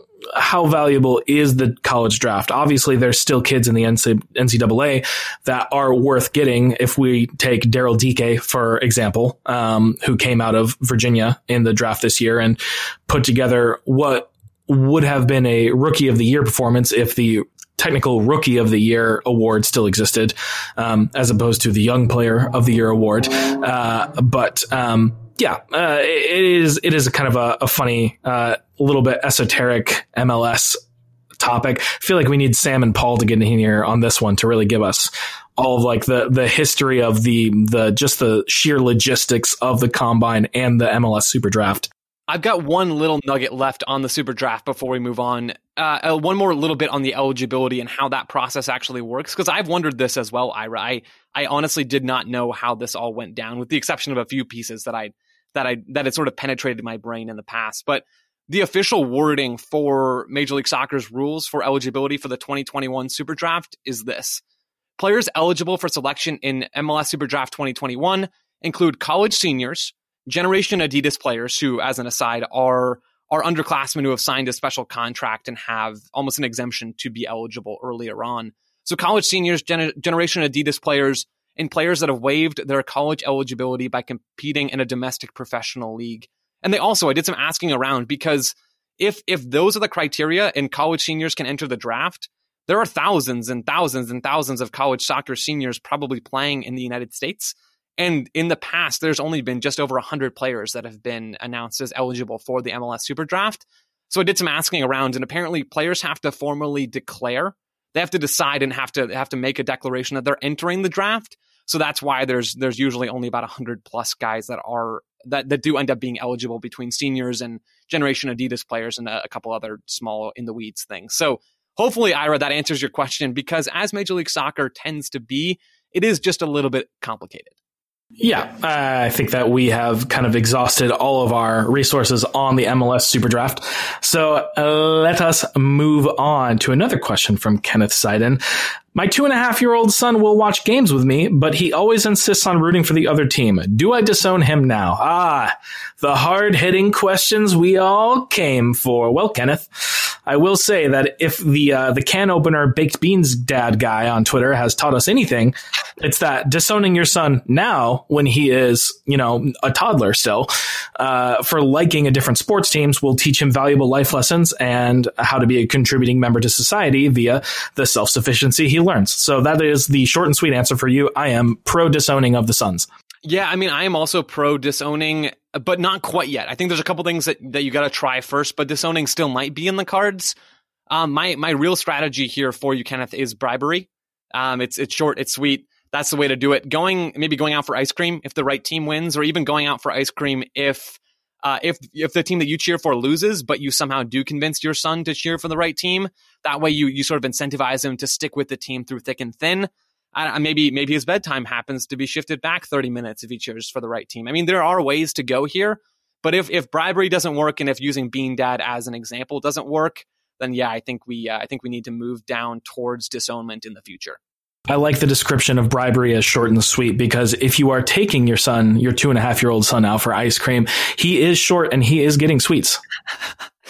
how valuable is the college draft? Obviously, there's still kids in the N C double A that are worth getting. If we take Daryl Dike, for example, um, who came out of Virginia in the draft this year and put together what would have been a rookie of the year performance if the technical rookie of the year award still existed, um, as opposed to the young player of the year award. Uh, but, um, yeah, uh, it is, it is a kind of a, a funny, uh, little bit esoteric M L S topic. I feel like we need Sam and Paul to get in here on this one to really give us all of like the, the history of the, the, just the sheer logistics of the combine and the M L S super draft. I've got one little nugget left on the super draft before we move on. Uh, uh, one more little bit on the eligibility and how that process actually works, because I've wondered this as well, Ira. I, I honestly did not know how this all went down, with the exception of a few pieces that I that I that had sort of penetrated my brain in the past. But the official wording for Major League Soccer's rules for eligibility for the twenty twenty-one Super Draft is this: players eligible for selection in M L S Super Draft twenty twenty-one include college seniors, Generation Adidas players who, as an aside, are are underclassmen who have signed a special contract and have almost an exemption to be eligible earlier on. So college seniors, Gen- Generation Adidas players, and players that have waived their college eligibility by competing in a domestic professional league. And they also, I did some asking around, because if if those are the criteria and college seniors can enter the draft, there are thousands and thousands and thousands of college soccer seniors probably playing in the United States. And in the past, there's only been just over one hundred players that have been announced as eligible for the M L S Super Draft. So I did some asking around, and apparently players have to formally declare. They have to decide and have to have to make a declaration that they're entering the draft. So that's why there's there's usually only about one hundred plus guys that are that, that do end up being eligible between seniors and Generation Adidas players and a, a couple other small in the weeds things. So hopefully, Ira, that answers your question, because as Major League Soccer tends to be, it is just a little bit complicated. Yeah, uh, I think that we have kind of exhausted all of our resources on the M L S Super Draft. So uh, let us move on to another question from Kenneth Seiden. My two and a half year old son will watch games with me, but he always insists on rooting for the other team. Do I disown him now? Ah, the hard hitting questions we all came for. Well, Kenneth, I will say that if the uh, the can opener Baked Beans Dad guy on Twitter has taught us anything, it's that disowning your son now, when he is, you know, a toddler still, uh, for liking a different sports teams will teach him valuable life lessons and how to be a contributing member to society via the self-sufficiency he learns. So that is the short and sweet answer for you. I am pro disowning of the Suns. Yeah, I mean, I am also pro disowning, but not quite yet. I think there's a couple things that, that you got to try first, but disowning still might be in the cards. Um, my my real strategy here for you, Kenneth, is bribery. Um, it's it's short, it's sweet. That's the way to do it. Going maybe going out for ice cream if the right team wins, or even going out for ice cream if uh, if if the team that you cheer for loses, but you somehow do convince your son to cheer for the right team. That way, you you sort of incentivize him to stick with the team through thick and thin. I, maybe maybe his bedtime happens to be shifted back thirty minutes if he cheers for the right team. I mean, there are ways to go here, but if if bribery doesn't work, and if using Bean Dad as an example doesn't work, then yeah, I think we uh, I think we need to move down towards disownment in the future. I like the description of bribery as short and sweet, because if you are taking your son, your two and a half year old son out for ice cream, he is short and he is getting sweets.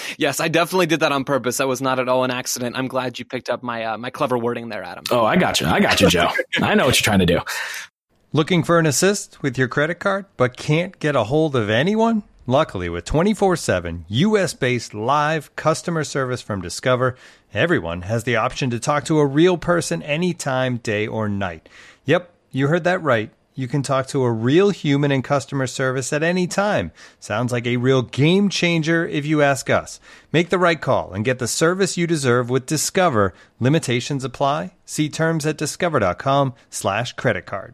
Yes, I definitely did that on purpose. That was not at all an accident. I'm glad you picked up my uh, my clever wording there, Adam. Oh, I got you. I got you, Joe. I know what you're trying to do. Looking for an assist with your credit card, but can't get a hold of anyone? Luckily, with twenty-four seven U S-based live customer service from Discover, everyone has the option to talk to a real person anytime, day or night. Yep, you heard that right. You can talk to a real human in customer service at any time. Sounds like a real game changer if you ask us. Make the right call and get the service you deserve with Discover. Limitations apply. See terms at discover.com slash credit card.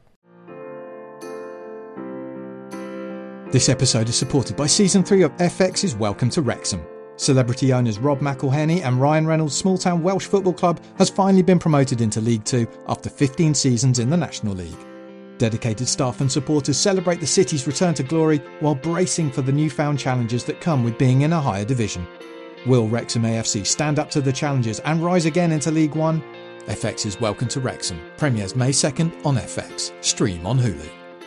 This episode is supported by Season three of F X's Welcome to Wrexham. Celebrity owners Rob McElhenney and Ryan Reynolds' small-town Welsh football club has finally been promoted into League Two after fifteen seasons in the National League. Dedicated staff and supporters celebrate the city's return to glory while bracing for the newfound challenges that come with being in a higher division. Will Wrexham A F C stand up to the challenges and rise again into League One? F X's Welcome to Wrexham premieres May second on F X. Stream on Hulu.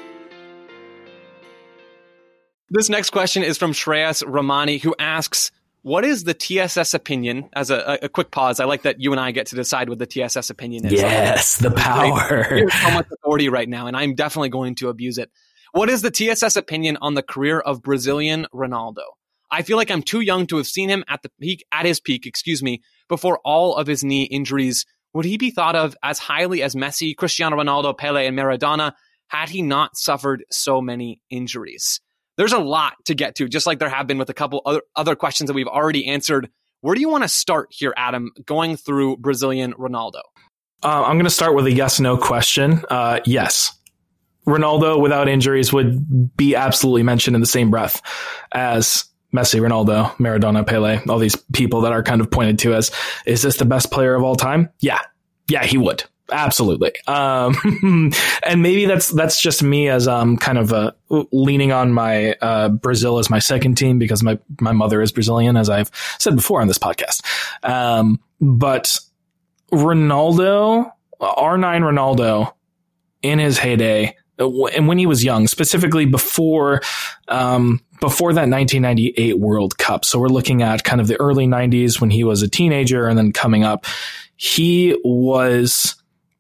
This next question is from Shreyas Ramani, who asks, what is the T S S opinion? As a, a quick pause, I like that you and I get to decide what the T S S opinion is. Yes, the power. There's so much authority right now, and I'm definitely going to abuse it. What is the T S S opinion on the career of Brazilian Ronaldo? I feel like I'm too young to have seen him at the peak, at his peak, excuse me, before all of his knee injuries. Would he be thought of as highly as Messi, Cristiano Ronaldo, Pele, and Maradona had he not suffered so many injuries? There's a lot to get to, just like there have been with a couple other, other questions that we've already answered. Where do you want to start here, Adam, going through Brazilian Ronaldo? Uh, I'm going to start with a yes-no question. Uh, yes. Ronaldo, without injuries, would be absolutely mentioned in the same breath as Messi, Ronaldo, Maradona, Pele, all these people that are kind of pointed to as, is this the best player of all time? Yeah. Yeah, he would. Absolutely. Um, and maybe that's, that's just me as, um, kind of, uh, leaning on my, uh, Brazil as my second team because my, my mother is Brazilian, as I've said before on this podcast. Um, but Ronaldo, R nine Ronaldo in his heyday, and when he was young, specifically before, um, before that nineteen ninety-eight World Cup. So we're looking at kind of the early nineties when he was a teenager and then coming up, he was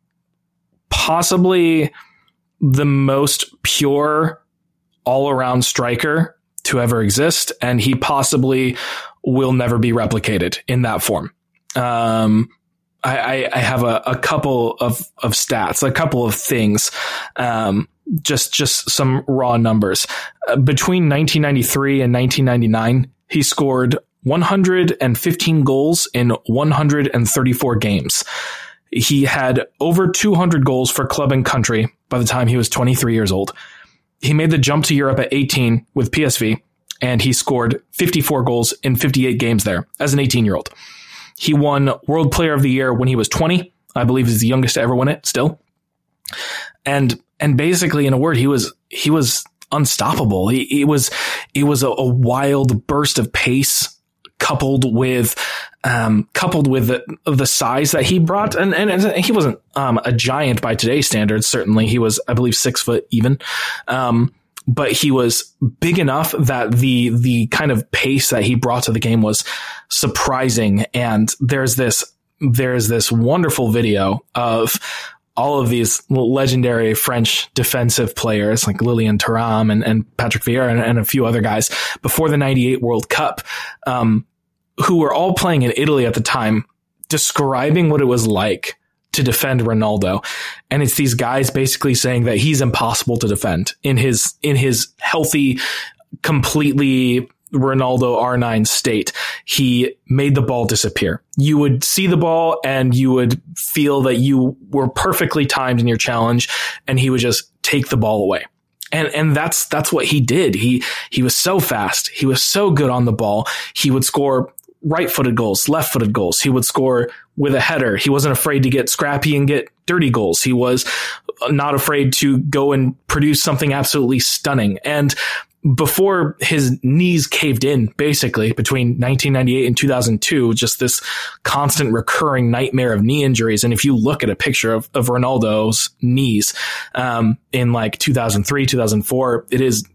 possibly the most pure all-around striker to ever exist, and he possibly will never be replicated in that form. Um, I, I have a, a couple of, of stats, a couple of things, um, just just some raw numbers. Uh, between nineteen ninety-three and nineteen ninety-nine, he scored one hundred fifteen goals in one hundred thirty-four games. He had over two hundred goals for club and country by the time he was twenty-three years old. He made the jump to Europe at eighteen with P S V, and he scored fifty-four goals in fifty-eight games there as an eighteen-year-old. He won World Player of the Year when he was twenty. I believe he's the youngest to ever win it still. And and basically, in a word, he was he was unstoppable. He, he was it was a, a wild burst of pace, coupled with um, coupled with the, the size that he brought, and and he wasn't um, a giant by today's standards. Certainly, he was, I believe, six foot even, um, but he was big enough that the the kind of pace that he brought to the game was surprising. And there's this there's this wonderful video of all of these legendary French defensive players like Lilian Thuram and, and Patrick Vieira and, and a few other guys before the ninety-eight World Cup, um, who were all playing in Italy at the time, describing what it was like to defend Ronaldo. And it's these guys basically saying that he's impossible to defend in his, in his healthy, completely Ronaldo R nine state. He made the ball disappear. You would see the ball and you would feel that you were perfectly timed in your challenge, and he would just take the ball away. And, and that's, that's what he did. He, he was so fast. He was so good on the ball. He would score right-footed goals, left-footed goals. He would score with a header. He wasn't afraid to get scrappy and get dirty goals. He was not afraid to go and produce something absolutely stunning. And before his knees caved in, basically, between nineteen ninety-eight and two thousand two, just this constant recurring nightmare of knee injuries. And if you look at a picture of, of Ronaldo's knees um, in like two thousand three, two thousand four, it is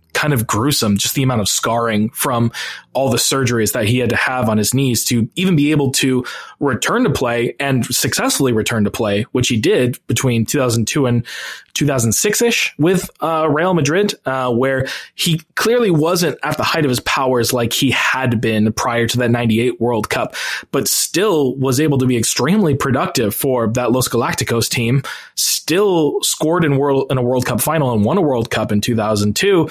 kind of gruesome, just the amount of scarring from all the surgeries that he had to have on his knees to even be able to return to play and successfully return to play, which he did between two thousand two and two thousand six-ish with uh, Real Madrid, uh, where he clearly wasn't at the height of his powers like he had been prior to that ninety-eight World Cup, but still was able to be extremely productive for that Los Galacticos team, still scored in world in a World Cup final and won a World Cup in two thousand two.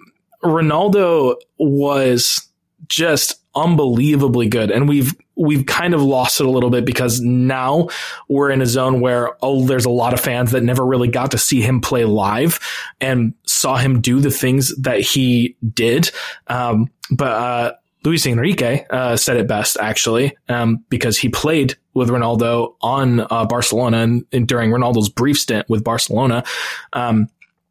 Ronaldo was just unbelievably good, and we've we've kind of lost it a little bit because now we're in a zone where oh, there's a lot of fans that never really got to see him play live and saw him do the things that he did. Um, but uh, Luis Enrique uh, said it best, actually, um, because he played with Ronaldo on uh, Barcelona and, and during Ronaldo's brief stint with Barcelona, um,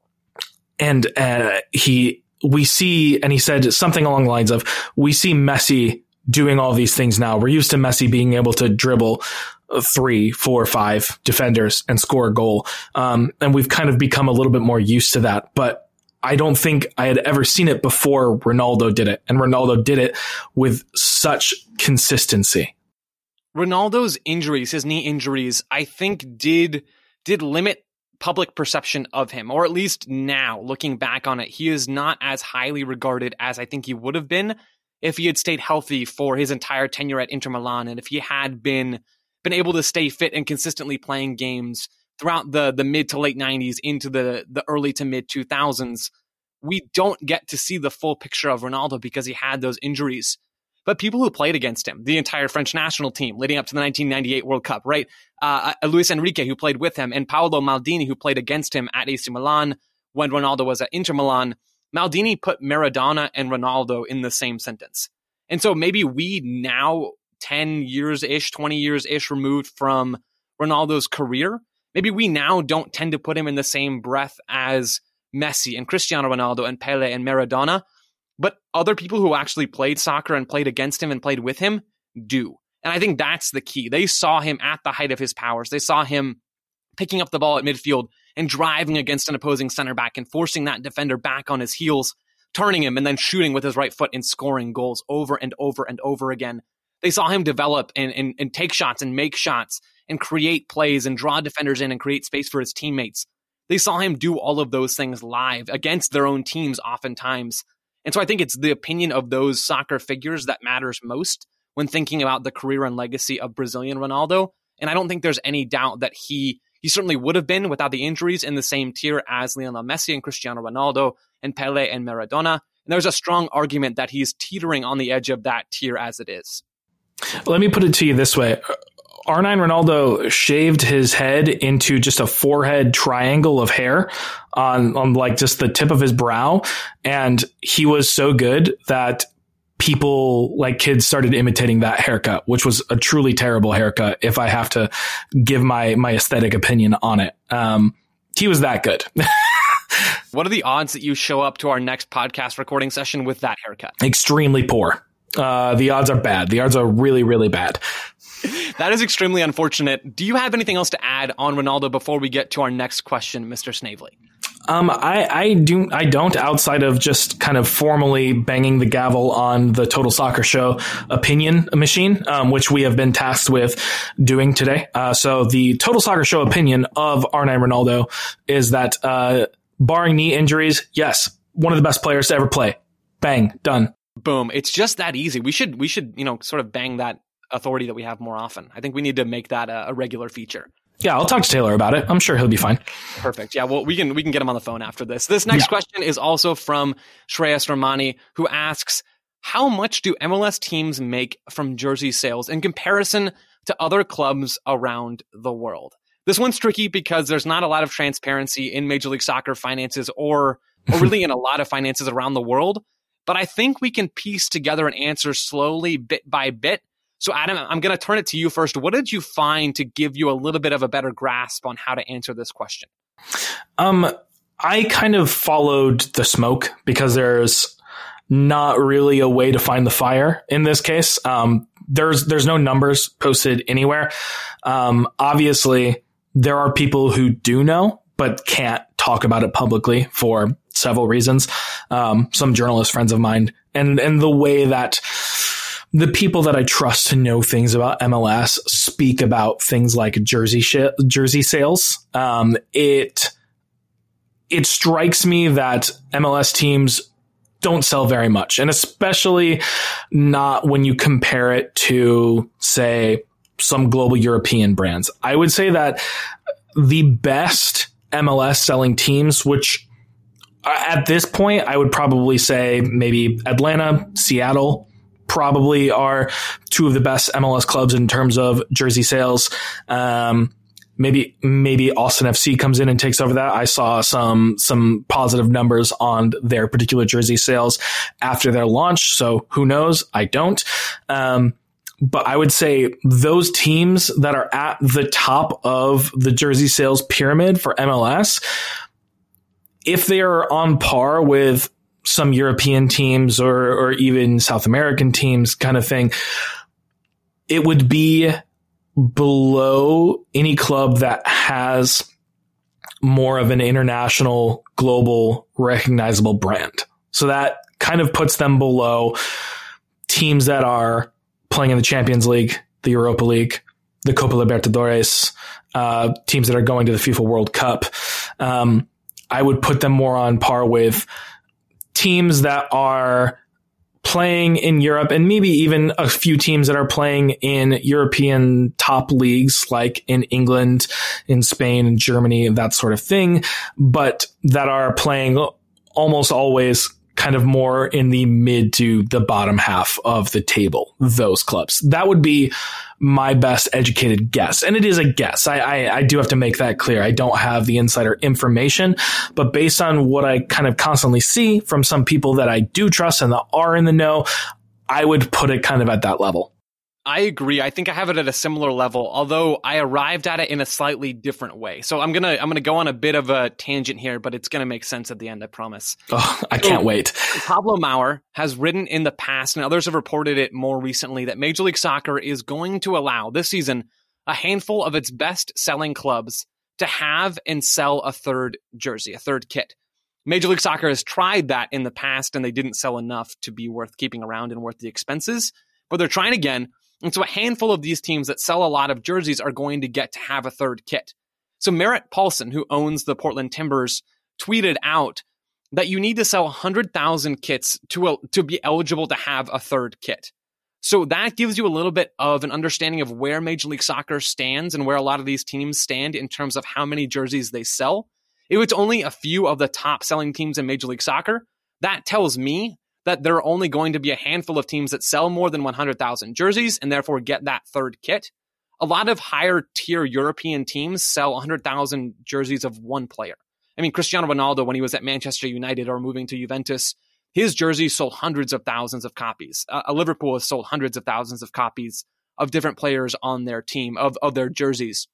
and uh, he. We see, and he said something along the lines of, we see Messi doing all these things now. We're used to Messi being able to dribble three, four, five defenders and score a goal. Um, and we've kind of become a little bit more used to that. But I don't think I had ever seen it before Ronaldo did it. And Ronaldo did it with such consistency. Ronaldo's injuries, his knee injuries, I think did did limit public perception of him, or at least now, looking back on it, he is not as highly regarded as I think he would have been if he had stayed healthy for his entire tenure at Inter Milan, and if he had been been able to stay fit and consistently playing games throughout the the mid to late nineties into the the early to mid two thousands. We don't get to see the full picture of Ronaldo because he had those injuries. But people who played against him, the entire French national team leading up to the nineteen ninety-eight World Cup, right? Uh, Luis Enrique, who played with him, and Paolo Maldini, who played against him at A C Milan when Ronaldo was at Inter Milan. Maldini put Maradona and Ronaldo in the same sentence. And so maybe we now, ten years-ish, twenty years-ish removed from Ronaldo's career, maybe we now don't tend to put him in the same breath as Messi and Cristiano Ronaldo and Pele and Maradona. But other people who actually played soccer and played against him and played with him do. And I think that's the key. They saw him at the height of his powers. They saw him picking up the ball at midfield and driving against an opposing center back and forcing that defender back on his heels, turning him and then shooting with his right foot and scoring goals over and over and over again. They saw him develop and, and, and take shots and make shots and create plays and draw defenders in and create space for his teammates. They saw him do all of those things live against their own teams oftentimes. And so I think it's the opinion of those soccer figures that matters most when thinking about the career and legacy of Brazilian Ronaldo. And I don't think there's any doubt that he he certainly would have been, without the injuries, in the same tier as Lionel Messi and Cristiano Ronaldo and Pele and Maradona. And there's a strong argument that he's teetering on the edge of that tier as it is. Let me put it to you this way. R nine Ronaldo shaved his head into just a forehead triangle of hair on, on like just the tip of his brow. And he was so good that people, like kids, started imitating that haircut, which was a truly terrible haircut, if I have to give my, my aesthetic opinion on it. Um, he was that good. What are the odds that you show up to our next podcast recording session with that haircut? Extremely poor. Uh, the odds are bad. The odds are really, really bad. That is extremely unfortunate. Do you have anything else to add on Ronaldo before we get to our next question, Mister Snavely? Um, I, I do, I don't, outside of just kind of formally banging the gavel on the Total Soccer Show opinion machine, um, which we have been tasked with doing today. Uh, so the Total Soccer Show opinion of R nine Ronaldo is that, uh, barring knee injuries, yes, one of the best players to ever play. Bang, done. Boom. It's just that easy. We should, we should, you know, sort of bang that authority that we have more often. I think we need to make that a, a regular feature. Yeah, I'll talk to Taylor about it. I'm sure he'll be fine. Perfect. Yeah, well, we can we can get him on the phone after this. This next yeah. question is also from Shreyas Ramani, who asks, how much do M L S teams make from jersey sales in comparison to other clubs around the world? This one's tricky because there's not a lot of transparency in Major League Soccer finances or, or really in a lot of finances around the world. But I think we can piece together an answer slowly, bit by bit. So, Adam, I'm going to turn it to you first. What did you find to give you a little bit of a better grasp on how to answer this question? Um, I kind of followed the smoke because there's not really a way to find the fire in this case. Um, there's there's no numbers posted anywhere. Um, obviously, there are people who do know, but can't talk about it publicly for several reasons. Um, some journalist friends of mine, and, and the way that the people that I trust to know things about M L S speak about things like jersey sh- jersey sales. Um, it, it strikes me that M L S teams don't sell very much, and especially not when you compare it to, say, some global European brands. I would say that the best M L S selling teams, which at this point, I would probably say maybe Atlanta, Seattle, probably are two of the best M L S clubs in terms of jersey sales. Um, maybe, maybe Austin F C comes in and takes over that. I saw some, some positive numbers on their particular jersey sales after their launch. So who knows? I don't. Um, but I would say those teams that are at the top of the jersey sales pyramid for M L S, if they are on par with some European teams or, or even South American teams kind of thing, it would be below any club that has more of an international, global, recognizable brand. So that kind of puts them below teams that are playing in the Champions League, the Europa League, the Copa Libertadores, uh, teams that are going to the FIFA World Cup. Um, I would put them more on par with teams that are playing in Europe, and maybe even a few teams that are playing in European top leagues, like in England, in Spain, in Germany, that sort of thing, but that are playing almost always kind of more in the mid to the bottom half of the table, those clubs. That would be my best educated guess. And it is a guess. I, I, I do have to make that clear. I don't have the insider information, but based on what I kind of constantly see from some people that I do trust and that are in the know, I would put it kind of at that level. I agree. I think I have it at a similar level, although I arrived at it in a slightly different way. So I'm going to I'm going to go on a bit of a tangent here, but it's going to make sense at the end, I promise. Oh, I can't so, wait. Pablo Maurer has written in the past, and others have reported it more recently, that Major League Soccer is going to allow this season a handful of its best-selling clubs to have and sell a third jersey, a third kit. Major League Soccer has tried that in the past, and they didn't sell enough to be worth keeping around and worth the expenses, but they're trying again. And so a handful of these teams that sell a lot of jerseys are going to get to have a third kit. So Merritt Paulson, who owns the Portland Timbers, tweeted out that you need to sell one hundred thousand kits to, to be eligible to have a third kit. So that gives you a little bit of an understanding of where Major League Soccer stands and where a lot of these teams stand in terms of how many jerseys they sell. If it's only a few of the top selling teams in Major League Soccer, that tells me that there are only going to be a handful of teams that sell more than one hundred thousand jerseys and therefore get that third kit. A lot of higher tier European teams sell one hundred thousand jerseys of one player. I mean, Cristiano Ronaldo, when he was at Manchester United or moving to Juventus, his jerseys sold hundreds of thousands of copies. Uh, Liverpool has sold hundreds of thousands of copies of different players on their team, of, of their jerseys.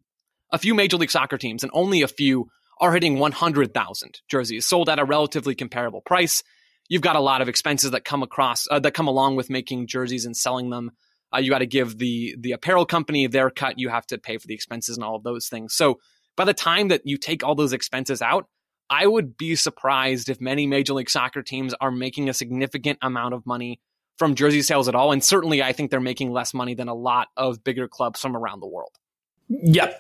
A few Major League Soccer teams, and only a few, are hitting one hundred thousand jerseys sold at a relatively comparable price. You've got a lot of expenses that come across uh, that come along with making jerseys and selling them. Uh, you got to give the the apparel company their cut. You have to pay for the expenses and all of those things. So by the time that you take all those expenses out, I would be surprised if many Major League Soccer teams are making a significant amount of money from jersey sales at all. And certainly I think they're making less money than a lot of bigger clubs from around the world. Yep.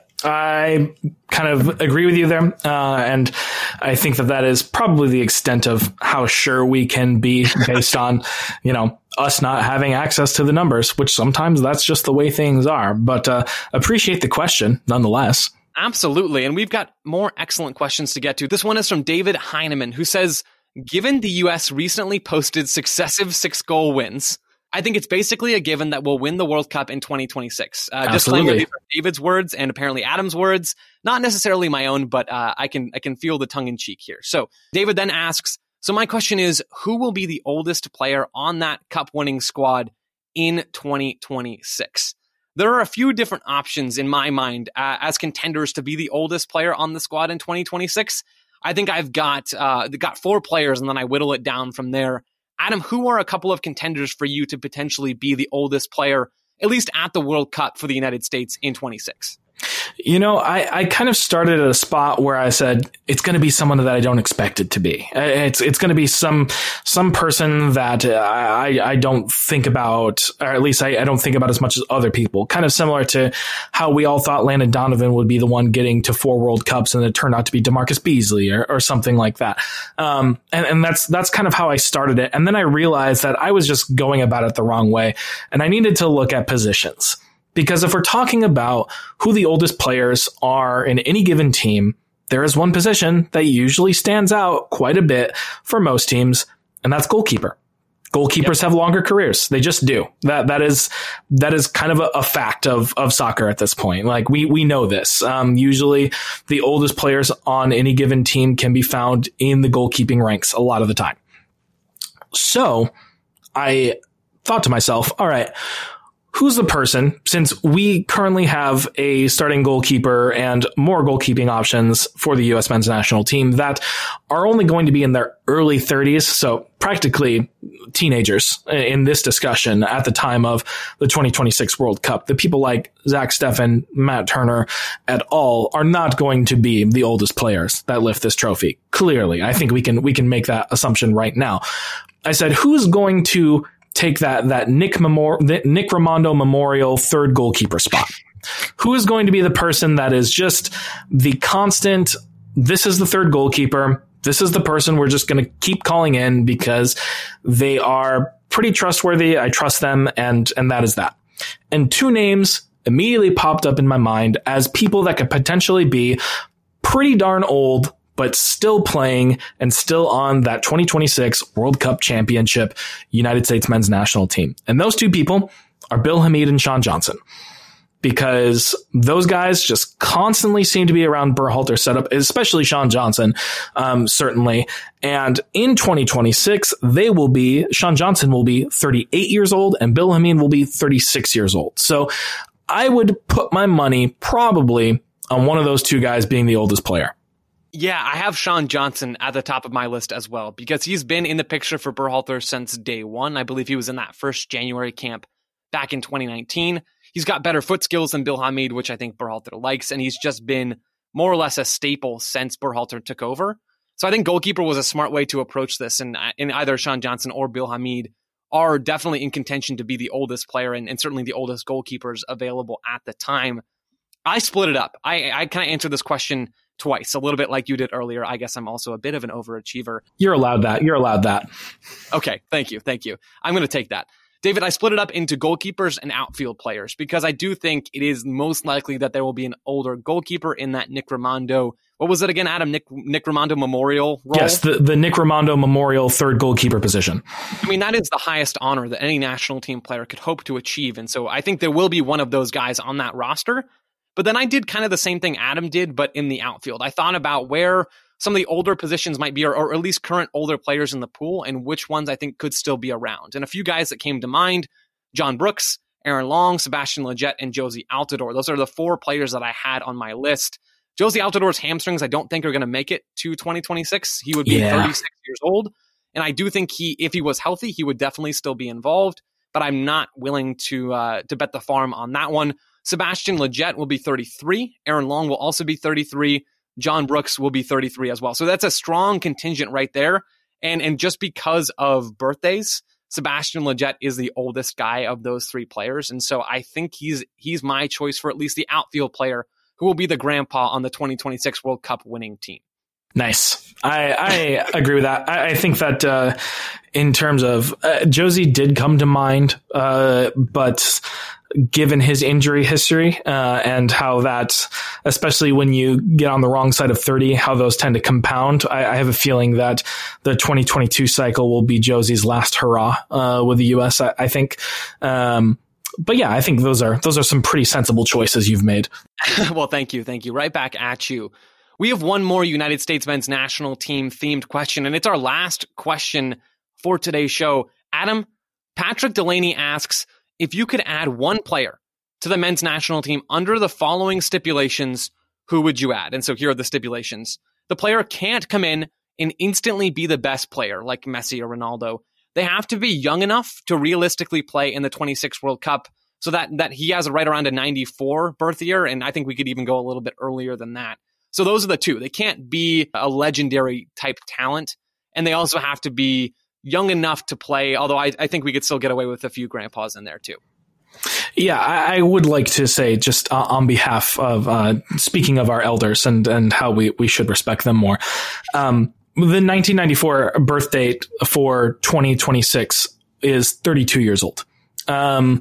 I kind of agree with you there. Uh, and I think that that is probably the extent of how sure we can be based on, you know, us not having access to the numbers, which sometimes that's just the way things are. But uh, appreciate the question nonetheless. Absolutely. And we've got more excellent questions to get to. This one is from David Heineman, who says, given the U S recently posted successive six-goal wins, I think it's basically a given that we'll win the World Cup in twenty twenty-six. Uh, disclaimer, these are David's words and apparently Adam's words, not necessarily my own, but uh, I can I can feel the tongue in cheek here. So David then asks, so my question is, who will be the oldest player on that cup-winning squad in twenty twenty-six? There are a few different options in my mind uh, as contenders to be the oldest player on the squad in twenty twenty-six. I think I've got uh, got four players, and then I whittle it down from there. Adam, who are a couple of contenders for you to potentially be the oldest player, at least at the World Cup for the United States in twenty-six? You know, I, I kind of started at a spot where I said it's going to be someone that I don't expect it to be. It's it's going to be some some person that I I don't think about, or at least I, I don't think about as much as other people. Kind of similar to how we all thought Landon Donovan would be the one getting to four World Cups, and it turned out to be DeMarcus Beasley or, or something like that. Um, and, and that's that's kind of how I started it. And then I realized that I was just going about it the wrong way, and I needed to look at positions. Because if we're talking about who the oldest players are in any given team, there is one position that usually stands out quite a bit for most teams, and that's goalkeeper. Goalkeepers yep. have longer careers. They just do. That that is that is kind of a, a fact of of soccer at this point. Like we we know this. Um, usually, the oldest players on any given team can be found in the goalkeeping ranks a lot of the time. So, I thought to myself, all right, who's the person, since we currently have a starting goalkeeper and more goalkeeping options for the U S men's national team that are only going to be in their early thirties, so practically teenagers in this discussion at the time of the twenty twenty-six World Cup. The people like Zach Steffen, Matt Turner et al. Are not going to be the oldest players that lift this trophy. Clearly, I think we can we can make that assumption right now. I said, who's going to take that that Nick Memor- Nick Rimando Memorial third goalkeeper spot? Who is going to be the person that is just the constant, this is the third goalkeeper, this is the person we're just going to keep calling in because they are pretty trustworthy, I trust them, and and that is that. And two names immediately popped up in my mind as people that could potentially be pretty darn old, but still playing and still on that twenty twenty-six World Cup Championship United States men's national team. And those two people are Bill Hamid and Sean Johnson, because those guys just constantly seem to be around Berhalter setup, especially Sean Johnson, um, certainly. And in twenty twenty-six, they will be, Sean Johnson will be thirty-eight years old and Bill Hamid will be thirty-six years old. So I would put my money probably on one of those two guys being the oldest player. Yeah, I have Sean Johnson at the top of my list as well, because he's been in the picture for Berhalter since day one. I believe he was in that first January camp back in twenty nineteen. He's got better foot skills than Bill Hamid, which I think Berhalter likes, and he's just been more or less a staple since Berhalter took over. So I think goalkeeper was a smart way to approach this, and, and either Sean Johnson or Bill Hamid are definitely in contention to be the oldest player and, and certainly the oldest goalkeepers available at the time. I split it up. I, I kind of answered this question twice, a little bit like you did earlier. I guess I'm also a bit of an overachiever. You're allowed that. You're allowed that. Okay. Thank you. Thank you. I'm going to take that. David, I split it up into goalkeepers and outfield players because I do think it is most likely that there will be an older goalkeeper in that Nick Rimando. What was it again, Adam? Nick Nick Rimando Memorial role? Yes, the, the Nick Rimando Memorial third goalkeeper position. I mean, that is the highest honor that any national team player could hope to achieve. And so I think there will be one of those guys on that roster. But then I did kind of the same thing Adam did, but in the outfield. I thought about where some of the older positions might be, or, or at least current older players in the pool, and which ones I think could still be around. And a few guys that came to mind, John Brooks, Aaron Long, Sebastian Lletget, and Jozy Altidore. Those are the four players that I had on my list. Jozy Altidore's hamstrings I don't think are going to make it to twenty twenty-six. He would be yeah. thirty-six years old. And I do think he, if he was healthy, he would definitely still be involved. But I'm not willing to uh, to bet the farm on that one. Sebastian Lletget will be thirty-three. Aaron Long will also be thirty-three. John Brooks will be thirty-three as well. So that's a strong contingent right there. And and just because of birthdays, Sebastian Lletget is the oldest guy of those three players. And so I think he's he's my choice for at least the outfield player who will be the grandpa on the twenty twenty-six World Cup winning team. Nice. I, I agree with that. I, I think that uh, in terms of uh, Jozy did come to mind, uh, but given his injury history uh, and how that, especially when you get on the wrong side of thirty, how those tend to compound, I, I have a feeling that the twenty twenty-two cycle will be Jozy's last hurrah uh, with the U S, I, I think. Um, but yeah, I think those are those are some pretty sensible choices you've made. Well, thank you. Thank you. Right back at you. We have one more United States men's national team themed question, and it's our last question for today's show. Adam, Patrick Delaney asks, if you could add one player to the men's national team under the following stipulations, who would you add? And so here are the stipulations. The player can't come in and instantly be the best player like Messi or Ronaldo. They have to be young enough to realistically play in the twenty-six World Cup. So that that he has right around a ninety-four birth year, and I think we could even go a little bit earlier than that. So those are the two. They can't be a legendary type talent, and they also have to be young enough to play, although I, I think we could still get away with a few grandpas in there too. Yeah, I, I would like to say, just uh, on behalf of, uh, speaking of our elders and, and how we, we should respect them more, um, the nineteen ninety-four birth date for twenty twenty-six is thirty-two years old. Um,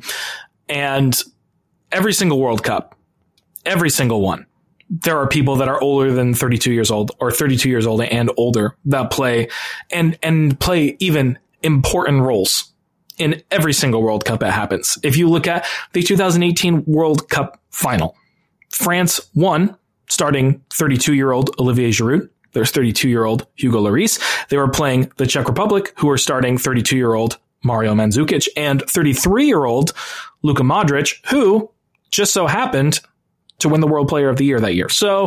and every single World Cup, every single one, there are people that are older than thirty-two years old or thirty-two years old and older that play and, and play even important roles in every single World Cup that happens. If you look at the two thousand eighteen World Cup final, France won, starting thirty-two-year-old Olivier Giroud. There's thirty-two-year-old Hugo Lloris. They were playing the Czech Republic, who were starting thirty-two-year-old Mario Mandzukic and thirty-three-year-old Luka Modric, who just so happened to win the World Player of the Year that year. So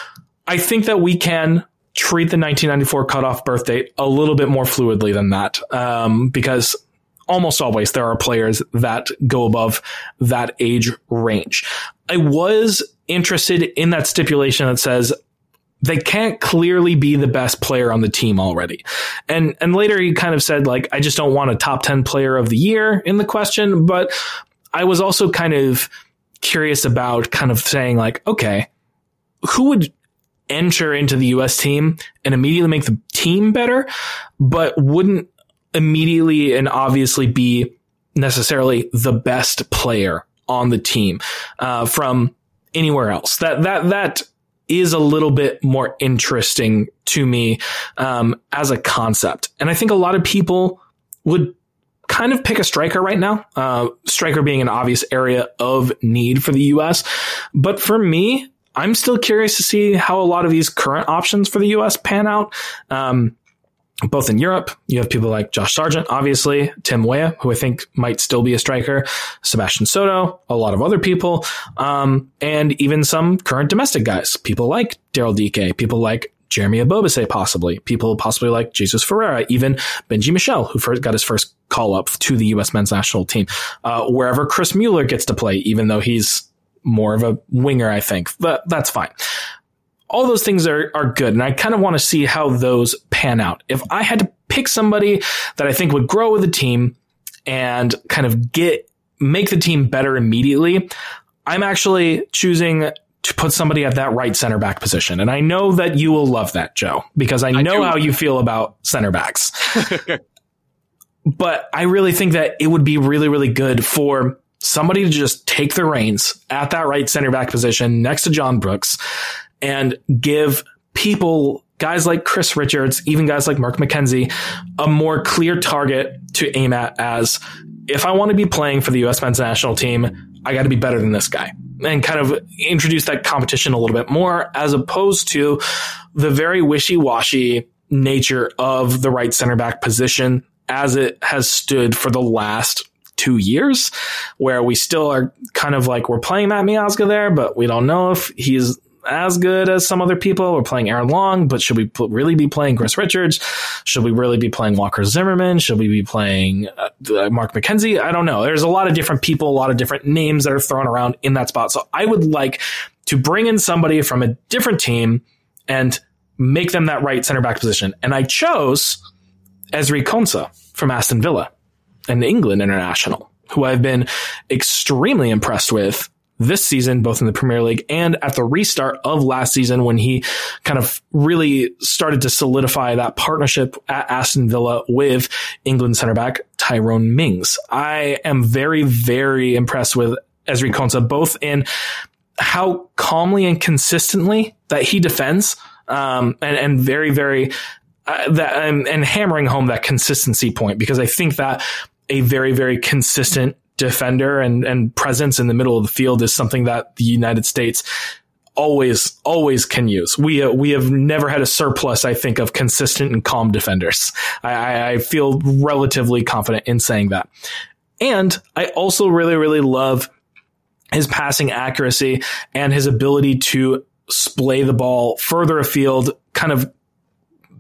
I think that we can treat the nineteen ninety-four cutoff birth date a little bit more fluidly than that, um, because almost always there are players that go above that age range. I was interested in that stipulation that says they can't clearly be the best player on the team already. And and later he kind of said, like, I just don't want a top ten player of the year in the question. But I was also kind of curious about kind of saying, like, okay, who would enter into the U S team and immediately make the team better, but wouldn't immediately and obviously be necessarily the best player on the team uh, from anywhere else? That that that is a little bit more interesting to me um, as a concept. And I think a lot of people would kind of pick a striker right now, uh, striker being an obvious area of need for the U S. But for me, I'm still curious to see how a lot of these current options for the U S pan out. Um, both in Europe, you have people like Josh Sargent, obviously, Tim Weah, who I think might still be a striker, Sebastian Soto, a lot of other people, um, and even some current domestic guys, people like Daryl Dike, people like Jeremy Ebobisse, possibly, people possibly like Jesus Ferreira, even Benji Michel, who first got his first call up to the U S men's national team, uh, wherever Chris Mueller gets to play, even though he's more of a winger, I think, but that's fine. All those things are, are good. And I kind of want to see how those pan out. If I had to pick somebody that I think would grow with the team and kind of get, make the team better immediately, I'm actually choosing to put somebody at that right center back position. And I know that you will love that, Joe, because I know I how you feel about center backs. But I really think that it would be really, really good for somebody to just take the reins at that right center back position next to John Brooks and give people, guys like Chris Richards, even guys like Mark McKenzie, a more clear target to aim at as, if I want to be playing for the U S men's national team, I got to be better than this guy, and kind of introduce that competition a little bit more, as opposed to the very wishy-washy nature of the right center back position as it has stood for the last two years, where we still are kind of like, we're playing Matt Miazga there, but we don't know if he's as good as some other people. We're playing Aaron Long, but should we pl- really be playing Chris Richards? Should we really be playing Walker Zimmerman? Should we be playing uh, Mark McKenzie? I don't know. There's a lot of different people, a lot of different names that are thrown around in that spot. So I would like to bring in somebody from a different team and make them that right center back position. And I chose Ezri Konsa from Aston Villa, an England international, who I've been extremely impressed with this season, both in the Premier League and at the restart of last season, when he kind of really started to solidify that partnership at Aston Villa with England center back Tyrone Mings. I am very, very impressed with Ezri Konsa, both in how calmly and consistently that he defends, um, and, and very, very, uh, that, and, and hammering home that consistency point, because I think that a very, very consistent defender and, and presence in the middle of the field is something that the United States always, always can use. We, uh, we have never had a surplus, I think, of consistent and calm defenders. I, I feel relatively confident in saying that. And I also really, really love his passing accuracy and his ability to splay the ball further afield, kind of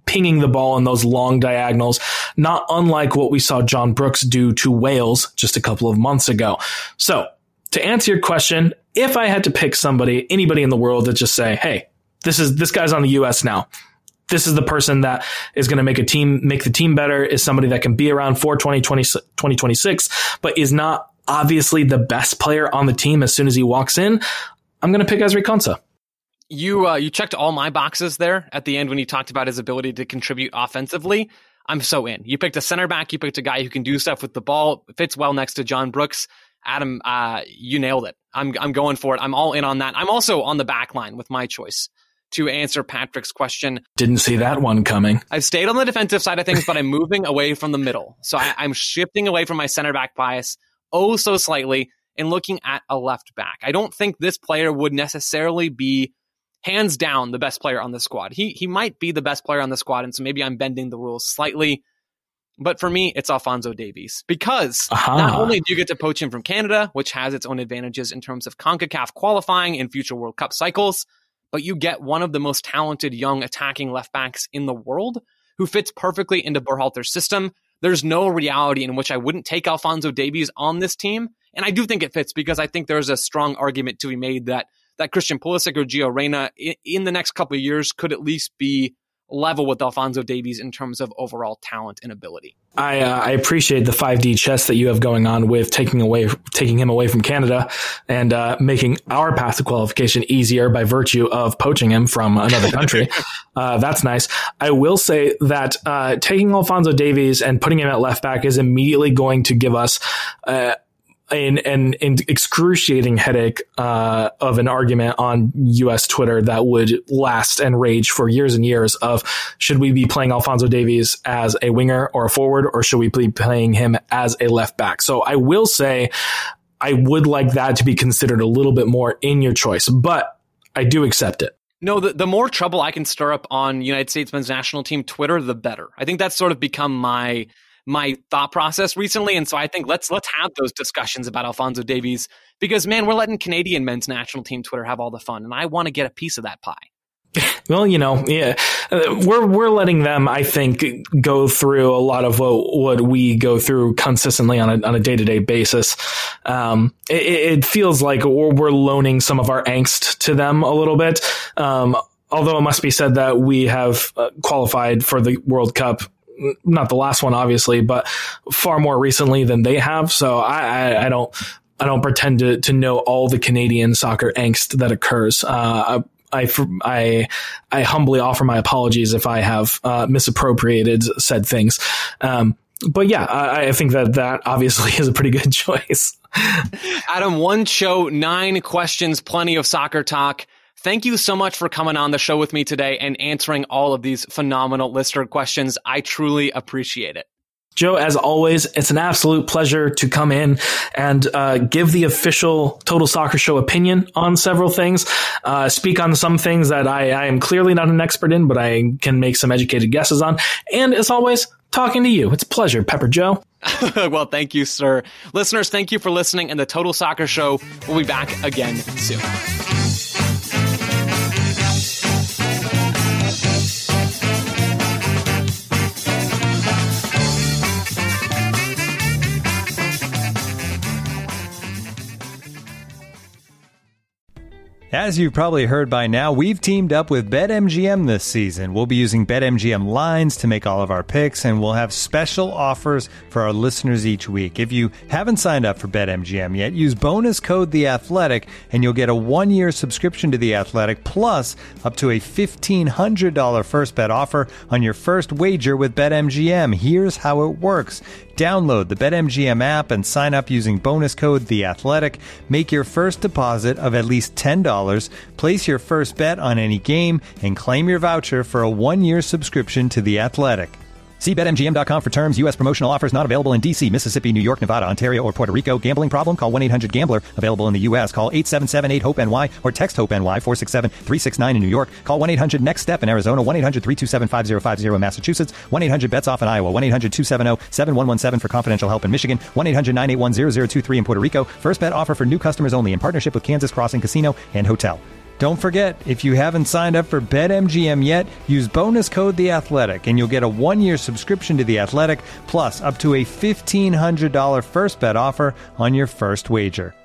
pinging the ball in those long diagonals, not unlike what we saw John Brooks do to Wales just a couple of months ago. So to answer your question, if I had to pick somebody, anybody in the world that just say, hey, this is this guy's on the U S now. This is the person that is going to make a team, make the team better, is somebody that can be around for twenty twenty-six, but is not obviously the best player on the team as soon as he walks in. I'm going to pick Ezri Konsa. You uh, you checked all my boxes there at the end when you talked about his ability to contribute offensively. I'm so in. You picked a center back. You picked a guy who can do stuff with the ball, fits well next to John Brooks. Adam, uh, you nailed it. I'm I'm going for it. I'm all in on that. I'm also on the back line with my choice to answer Patrick's question. Didn't see that one coming. I've stayed on the defensive side of things, but I'm moving away from the middle. So I, I'm shifting away from my center back bias oh so slightly and looking at a left back. I don't think this player would necessarily be hands down the best player on the squad. He he might be the best player on the squad, and so maybe I'm bending the rules slightly. But for me, it's Alphonso Davies, because uh-huh. not only do you get to poach him from Canada, which has its own advantages in terms of CONCACAF qualifying and future World Cup cycles, but you get one of the most talented young attacking left backs in the world who fits perfectly into Berhalter's system. There's no reality in which I wouldn't take Alphonso Davies on this team. And I do think it fits, because I think there's a strong argument to be made that that Christian Pulisic or Gio Reyna in, in the next couple of years could at least be level with Alphonso Davies in terms of overall talent and ability. I uh, I appreciate the five D chess that you have going on with taking away taking him away from Canada and uh, making our path to qualification easier by virtue of poaching him from another country. uh, that's nice. I will say that uh, taking Alphonso Davies and putting him at left back is immediately going to give us uh, An, an, an excruciating headache uh, of an argument on U S Twitter that would last and rage for years and years of, should we be playing Alphonso Davies as a winger or a forward, or should we be playing him as a left back? So I will say I would like that to be considered a little bit more in your choice, but I do accept it. No, the, the more trouble I can stir up on United States men's national team Twitter, the better. I think that's sort of become my my thought process recently. And so I think let's let's have those discussions about Alphonso Davies, because, man, we're letting Canadian men's national team Twitter have all the fun, and I want to get a piece of that pie. Well, you know, yeah, we're we're letting them, I think, go through a lot of what, what we go through consistently on a on a day to day basis. Um, it, it feels like we're, we're loaning some of our angst to them a little bit. Um, although it must be said that we have uh, qualified for the World Cup. Not the last one, obviously, but far more recently than they have. So I, I, I don't, I don't pretend to, to know all the Canadian soccer angst that occurs. Uh, I, I, I humbly offer my apologies if I have uh, misappropriated said things. Um, but yeah, I, I think that that obviously is a pretty good choice. Adam, one show, nine questions, plenty of soccer talk. Thank you so much for coming on the show with me today and answering all of these phenomenal listener questions. I truly appreciate it. Joe, as always, it's an absolute pleasure to come in and uh, give the official Total Soccer Show opinion on several things, uh, speak on some things that I, I am clearly not an expert in, but I can make some educated guesses on. And as always, talking to you. It's a pleasure, Pepper Joe. Well, thank you, sir. Listeners, thank you for listening, and the Total Soccer Show will be back again soon. As you've probably heard by now, we've teamed up with BetMGM this season. We'll be using BetMGM lines to make all of our picks, and we'll have special offers for our listeners each week. If you haven't signed up for BetMGM yet, use bonus code The Athletic, and you'll get a one-year subscription to The Athletic, plus up to a fifteen hundred dollars first bet offer on your first wager with BetMGM. Here's how it works. Download the BetMGM app and sign up using bonus code The Athletic. Make your first deposit of at least ten dollars. Place your first bet on any game and claim your voucher for a one-year subscription to The Athletic. See Bet M G M dot com for terms. U S promotional offers not available in D C, Mississippi, New York, Nevada, Ontario, or Puerto Rico. Gambling problem? Call one eight hundred gambler. Available in the U S. Call eight seven seven eight hope N Y or text HOPE-NY four six seven three six nine in New York. Call one eight hundred next step in Arizona. one eight hundred three two seven five zero five zero in Massachusetts. one eight hundred bets off in Iowa. one eight hundred two seven zero seven one one seven for confidential help in Michigan. one eight hundred nine eight one zero zero two three in Puerto Rico. First bet offer for new customers only in partnership with Kansas Crossing Casino and Hotel. Don't forget, if you haven't signed up for BetMGM yet, use bonus code The Athletic, and you'll get a one-year subscription to The Athletic, plus up to a fifteen hundred dollars first bet offer on your first wager.